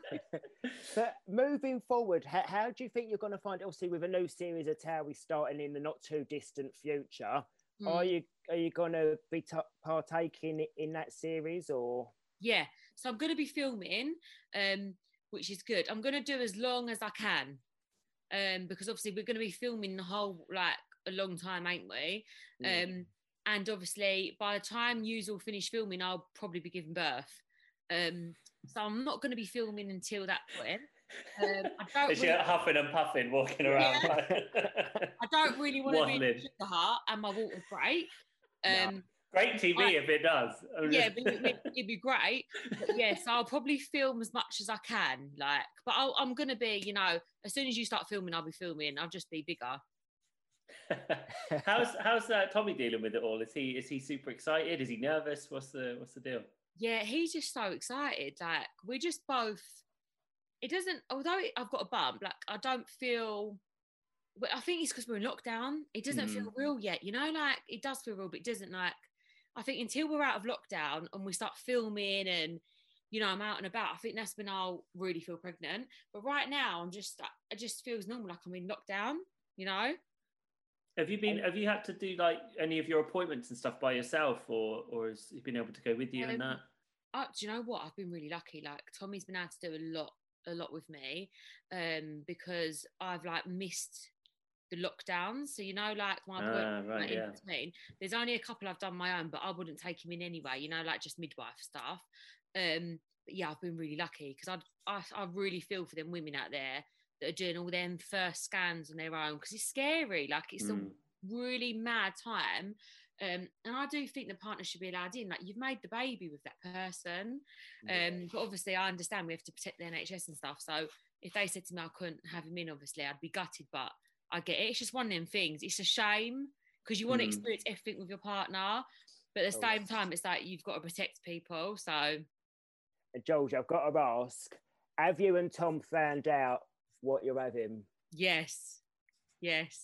But moving forward, how do you think you're going to find, obviously with a new series of Towie starting in the not too distant future, are you going to be partaking in that series or?
Yeah, so I'm going to be filming, which is good. I'm going to do as long as I can, because obviously we're going to be filming the whole, like, a long time, ain't we? And obviously by the time yous all finish filming, I'll probably be giving birth. So I'm not going to be filming until that point.
Is she huffing and puffing, walking around?
I don't really want to be in the heart, and my water's great.
Great TV if it does.
Yeah, it'd be great. But yeah, so I'll probably film as much as I can. Like, but I'm going to be, as soon as you start filming, I'll be filming. I'll just be bigger.
How's Tommy dealing with it all? Is he super excited? Is he nervous? What's the deal?
Yeah, he's just so excited. Like, we just both. It doesn't. Although I've got a bump, like I don't feel. But I think it's because we're in lockdown. It doesn't feel real yet. Like it does feel real, but it doesn't. Like I think until we're out of lockdown and we start filming and I'm out and about, I think that's when I'll really feel pregnant. But right now, it just feels normal, like I'm in lockdown. Have
you had to do like any of your appointments and stuff by yourself, or has he been able to go with you and that?
Do you know what? I've been really lucky. Like Tommy's been able to do a lot with me, because I've like missed the lockdowns. So like my appointment in between. There's only a couple I've done my own, but I wouldn't take him in anyway. Like just midwife stuff. But yeah, I've been really lucky because I really feel for them women out there that are doing all them first scans on their own, because it's scary. Like it's a really mad time. And I do think the partner should be allowed in. Like you've made the baby with that person. But obviously I understand we have to protect the NHS and stuff. So if they said to me I couldn't have him in, obviously I'd be gutted, but I get it. It's just one of them things. It's a shame because you want to experience everything with your partner. But at the same time, it's like you've got to protect people. So,
George, I've got to ask, have you and Tom found out what you're having?
Yes.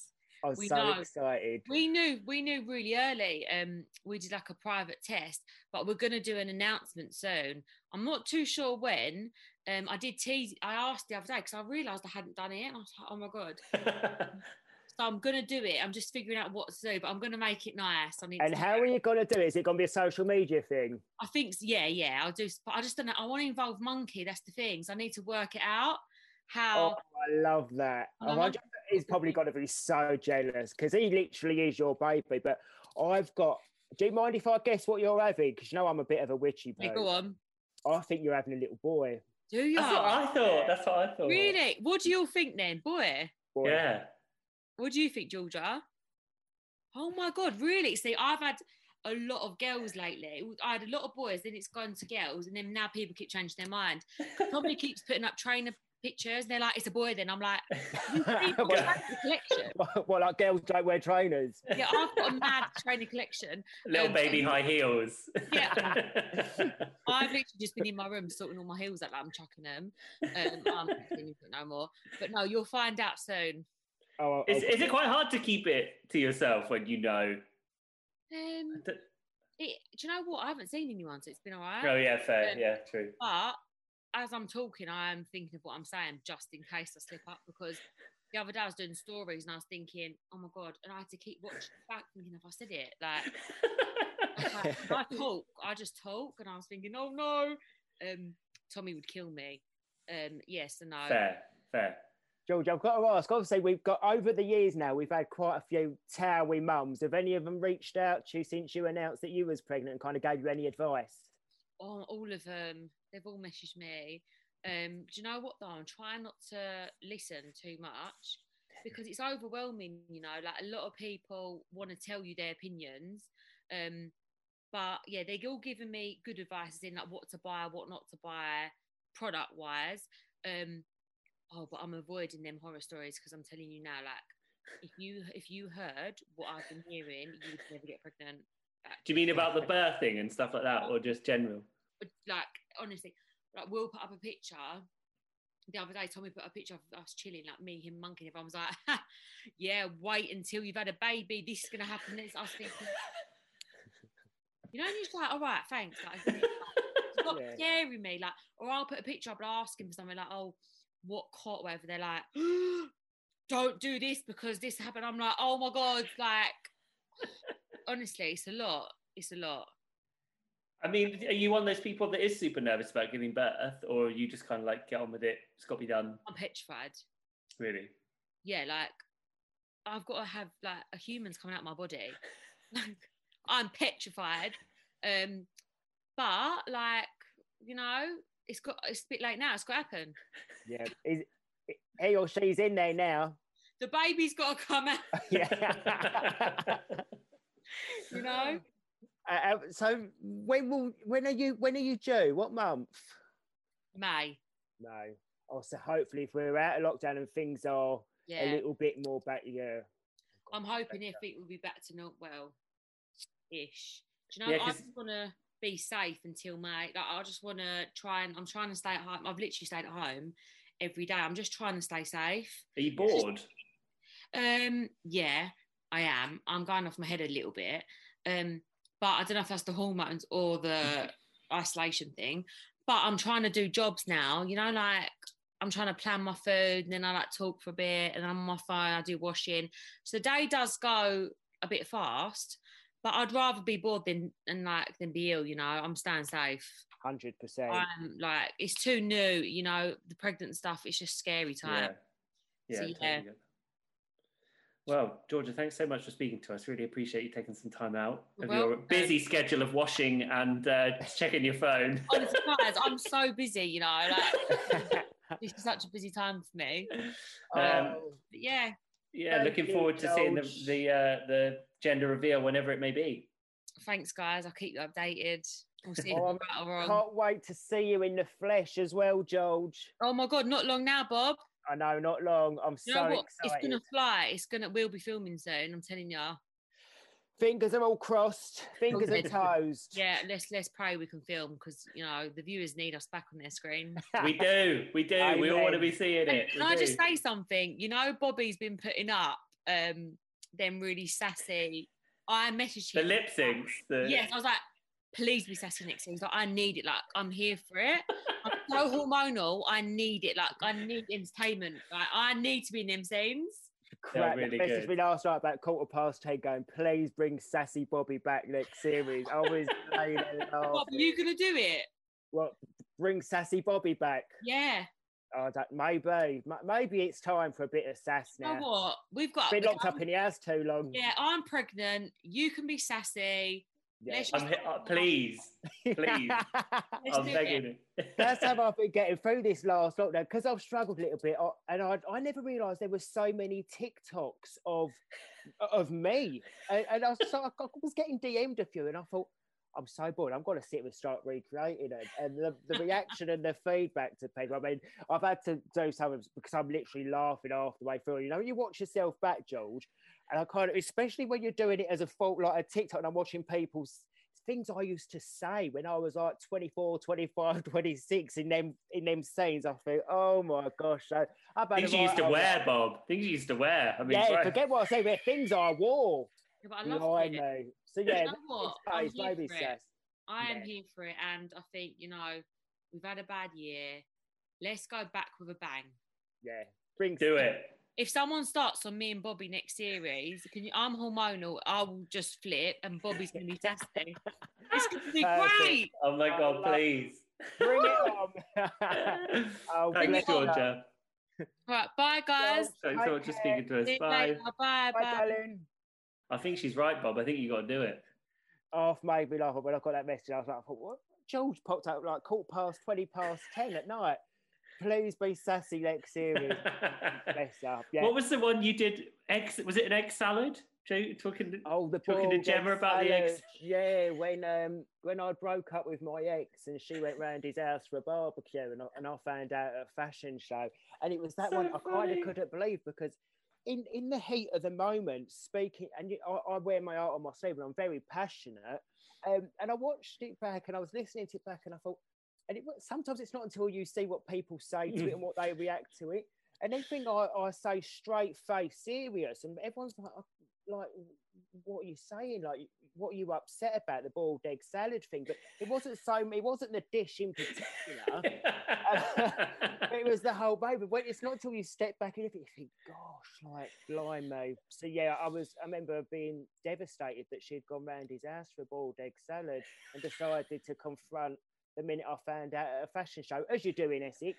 I'm
We
so
know.
excited.
We knew really early. We did like a private test, but we're going to do an announcement soon. I'm not too sure when. I did tease. I asked the other day because I realised I hadn't done it, and I was like, "Oh my god!" So I'm going to do it. I'm just figuring out what to do, but I'm going to make it nice.
And how are you going to do it? Is it going to be a social media thing?
I think, yeah. I'll do, but I just don't know. I want to involve Monkey. That's the thing. So I need to work it out. How?
Oh, I love that. He's probably going to be so jealous because he literally is your baby. But I've got. Do you mind if I guess what you're having? Because you know I'm a bit of a witchy
Yeah,
poo.
go on.
I think you're having a little boy.
Do you?
That's what I thought.
Really? What do you all think then, boy?
Yeah.
What do you think, Georgia? Oh my God, really? See, I've had a lot of girls lately. I had a lot of boys, then it's gone to girls, and then now people keep changing their mind. Somebody keeps putting up trainer pictures, and they're like, it's a boy then. I'm like, you people have a collection.
Well, like girls don't wear trainers.
Yeah, I've got a mad trainer collection.
Little baby high heels.
Yeah. I've literally just been in my room sorting all my heels out, like I'm chucking them. I'm not doing anything no more. But no, you'll find out soon.
Is it quite hard to keep it to yourself when you know?
Do you know what? I haven't seen anyone, so it's been all right.
Oh yeah, fair. Yeah, true.
But as I'm talking, I'm thinking of what I'm saying just in case I slip up, because the other day I was doing stories and I was thinking, oh my God, and I had to keep watching back thinking if I said it. Like I just talk, and I was thinking, oh no, Tommy would kill me. Yes and no.
Fair.
George, I've got to ask, obviously we've got, over the years now, we've had quite a few Towie mums. Have any of them reached out to you since you announced that you was pregnant and kind of gave you any advice?
Oh, all of them. They've all messaged me. Do you know what though? I'm trying not to listen too much because it's overwhelming, you know, like a lot of people want to tell you their opinions. But yeah, they're all giving me good advice in like what to buy, what not to buy, product wise. But I'm avoiding them horror stories because I'm telling you now, like if you heard what I've been hearing, you would never get pregnant.
Do you mean about the birthing and stuff like that, or just general?
Like honestly, like we'll put up a picture. The other day, Tommy put a picture of us chilling, like me, him, Monkey. Everyone was like, "Yeah, wait until you've had a baby. This is gonna happen." This, I was thinking, you know, and you're just like, "All right, thanks." Like, it's not scaring me. Like, or I'll put a picture up and ask him for something like, "Oh, what cot?" Whatever. They're like, "Don't do this because this happened." I'm like, "Oh my God!" Like, honestly, it's a lot. It's a lot.
I mean, are you one of those people that is super nervous about giving birth, or you just kind of like get on with it? It's got to be done.
I'm petrified.
Really?
Yeah, like I've got to have like a human's coming out of my body. Like I'm petrified. But like, you know, it's a bit late now. It's got to happen.
Yeah, he or she's in there now.
The baby's got to come out.
Yeah.
You know.
So when are you due? What month?
May.
No. Oh, so hopefully if we're out of lockdown and things are a little bit more back, yeah.
I'm hoping if it will be back to not ish. Do you know? I just want to be safe until May. Like I just want to I'm trying to stay at home. I've literally stayed at home every day. I'm just trying to stay safe.
Are you bored?
Yeah, I am. I'm going off my head a little bit. But I don't know if that's the hormones or the isolation thing. But I'm trying to do jobs now, you know, like I'm trying to plan my food and then I like talk for a bit and I'm on my phone, I do washing. So the day does go a bit fast, but I'd rather be bored than be ill, you know. I'm staying safe.
100%.
I'm like, it's too new, you know, the pregnant stuff, it's just scary time.
Yeah.
So,
totally. Well, Georgia, thanks so much for speaking to us. Really appreciate you taking some time out of your busy schedule of washing and checking your phone.
Honestly, guys, I'm so busy, you know. Like, this is such a busy time for me. Yeah.
Looking forward to seeing the gender reveal whenever it may be.
Thanks, guys. I'll keep you updated. We'll see if I'm right or wrong.
Can't wait to see you in the flesh as well, George.
Oh my God, not long now, Bob.
I know, not long. I'm so excited.
It's gonna fly. We'll be filming soon. I'm telling you.
Fingers are all crossed. Fingers are toast.
Yeah, let's pray we can film because you know the viewers need us back on their screen.
We do. We all want to be seeing it.
Can I just say something? You know, Bobby's been putting up them really sassy. I messaged
The
him.
lip syncs.
Yes, I was like, please be sassy next series. Like, I need it. Like, I'm here for it. I'm so hormonal. I need it. Like, I need entertainment. Like, I need to be in them scenes.
Crap,
really
that messaged
good.
me last night about 10:15 going, please bring Sassy Bobby back next series. I was playing it off.
What, are you going to do it?
What, bring Sassy Bobby back?
Yeah.
Oh, maybe it's time for a bit of sass
You know
now.
what? We've got...
Been locked up in the house too long.
Yeah, I'm pregnant. You can be sassy.
Yeah.
Let's just...
Please. I'm
do
begging you.
That's how I've been getting through this last lockdown, because I've struggled a little bit, and I never realised there were so many TikToks of me, and I was getting DM'd a few, and I thought, I'm so bored. I'm going to sit and start recreating it. And the reaction and the feedback to people. I mean, I've had to do some because I'm literally laughing half the way through. You know, you watch yourself back, George, and I kind of, especially when you're doing it as a fault, like a TikTok, and I'm watching people's things I used to say when I was like 24, 25, 26 in them scenes. I think, oh my gosh.
Things you used to wear, Bob. Things you used to wear. I mean,
yeah, forget what I say, but things I wore.
Yeah, but I love it.
So yeah,
you know what? I'm here
maybe
for it.
sass.
I am here for it, and I think, you know, we've had a bad year. Let's go back with a bang.
Yeah,
do it.
If someone starts on me and Bobby next series, I'm hormonal. I will just flip, and Bobby's going to be sassy. It's going to be great.
Oh my God, please
bring it on.
Thanks, Georgia.
Right, bye guys.
Thanks so much for speaking to us. Bye.
Bye,
darling.
I think she's right, Bob. I think you got to do it.
Half made me laugh when I got that message. I was like, what? George popped up like 10:20 at night. Please be sassy next series. Bless up. Yeah.
What was the one you did? Was it an egg salad? Talking to Gemma about
salad.
The eggs.
Yeah, when I broke up with my ex and she went round his house for a barbecue, and I found out at a fashion show, and it was that one I kind of couldn't believe, because in the heat of the moment, speaking, and I wear my heart on my sleeve, and I'm very passionate, and I watched it back, and I was listening to it back, and I thought, sometimes it's not until you see what people say to it and what they react to it, and anything I say straight face serious, and everyone's like, what are you saying? Like, what are you upset about, the boiled egg salad thing? But it wasn't the dish in particular. It was the whole baby. It's not until you step back and you think, gosh, like, blimey. So yeah, I remember being devastated that she'd gone round his house for a boiled egg salad, and decided to confront the minute I found out at a fashion show, as you do in Essex.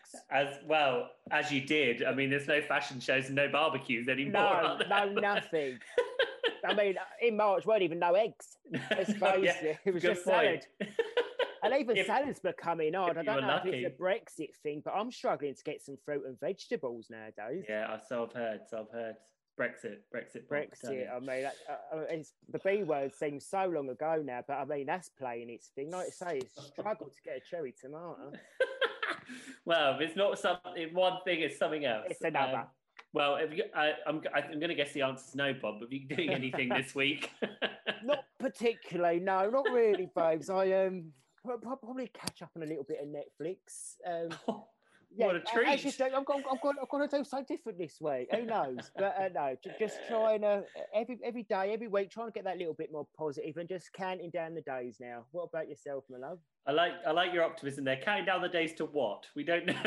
As you did. I mean, there's no fashion shows and no barbecues anymore.
No, nothing. I mean, in March, weren't even no eggs. Let's face it. It was just salad. And even salad's becoming hard. I don't know if it's a Brexit thing, but I'm struggling to get some fruit and vegetables nowadays.
Yeah, so I've heard. Brexit.
I mean, the B word seems so long ago now, but I mean, that's playing its thing. Like I say, it's struggled to get a cherry tomato.
Well, if it's not one thing, it's something else.
It's another.
Well, I'm going to guess the answer is no, Bob. Have you doing anything this week?
Not particularly, no, not really, babes. I probably catch up on a little bit of Netflix. Yeah,
what a treat!
Actually, I'm going to do something different this week. Who knows? But no, just trying to every day, every week, trying to get that little bit more positive, and just counting down the days now. What about yourself, my love?
I like your optimism there. Counting down the days to what? We don't know.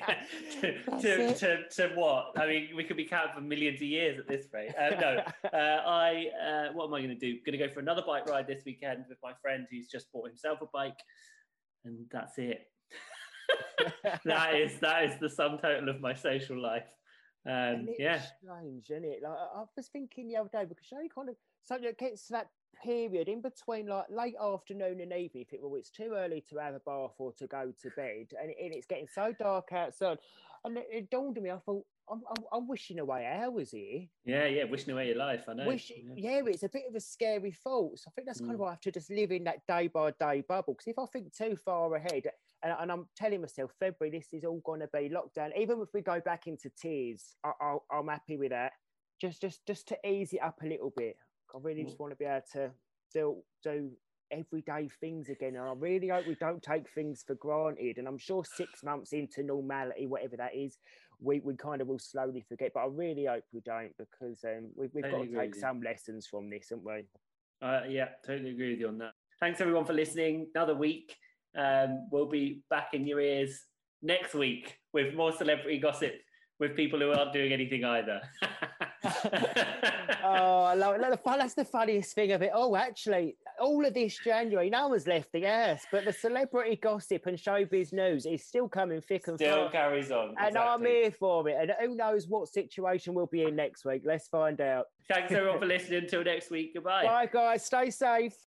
to what? I mean, we could be counting for millions of years at this rate. No, what am I going to do? Going to go for another bike ride this weekend with my friend who's just bought himself a bike, and that's it. that is the sum total of my social life.
It's strange, isn't it? Like, I was thinking the other day, because you kind of something that gets to that period in between, like late afternoon and evening. It's too early to have a bath or to go to bed, and it's getting so dark outside. And it dawned on me, I thought, I'm wishing away hours here.
Yeah, wishing away your life. I know.
It's a bit of a scary thought. So I think that's kind of why I have to just live in that day by day bubble. Because if I think too far ahead, and I'm telling myself, February, this is all going to be lockdown. Even if we go back into tears, I'm happy with that. Just to ease it up a little bit. I really just want to be able to do everyday things again, and I really hope we don't take things for granted. And I'm sure 6 months into normality, whatever that is, we kind of will slowly forget. But I really hope we don't, because we've got to take some lessons from this, haven't we?
Yeah, totally agree with you on that. Thanks everyone for listening. Another week. We'll be back in your ears next week with more celebrity gossip with people who aren't doing anything either.
Oh, I love it. That's the funniest thing of it. Oh, actually, all of this January, no one's left the house, but the celebrity gossip and showbiz news is still coming thick and fast.
Still carries on.
And I'm here for it. And who knows what situation we'll be in next week? Let's find out.
Thanks everyone for listening. Until next week. Goodbye.
Bye, guys. Stay safe.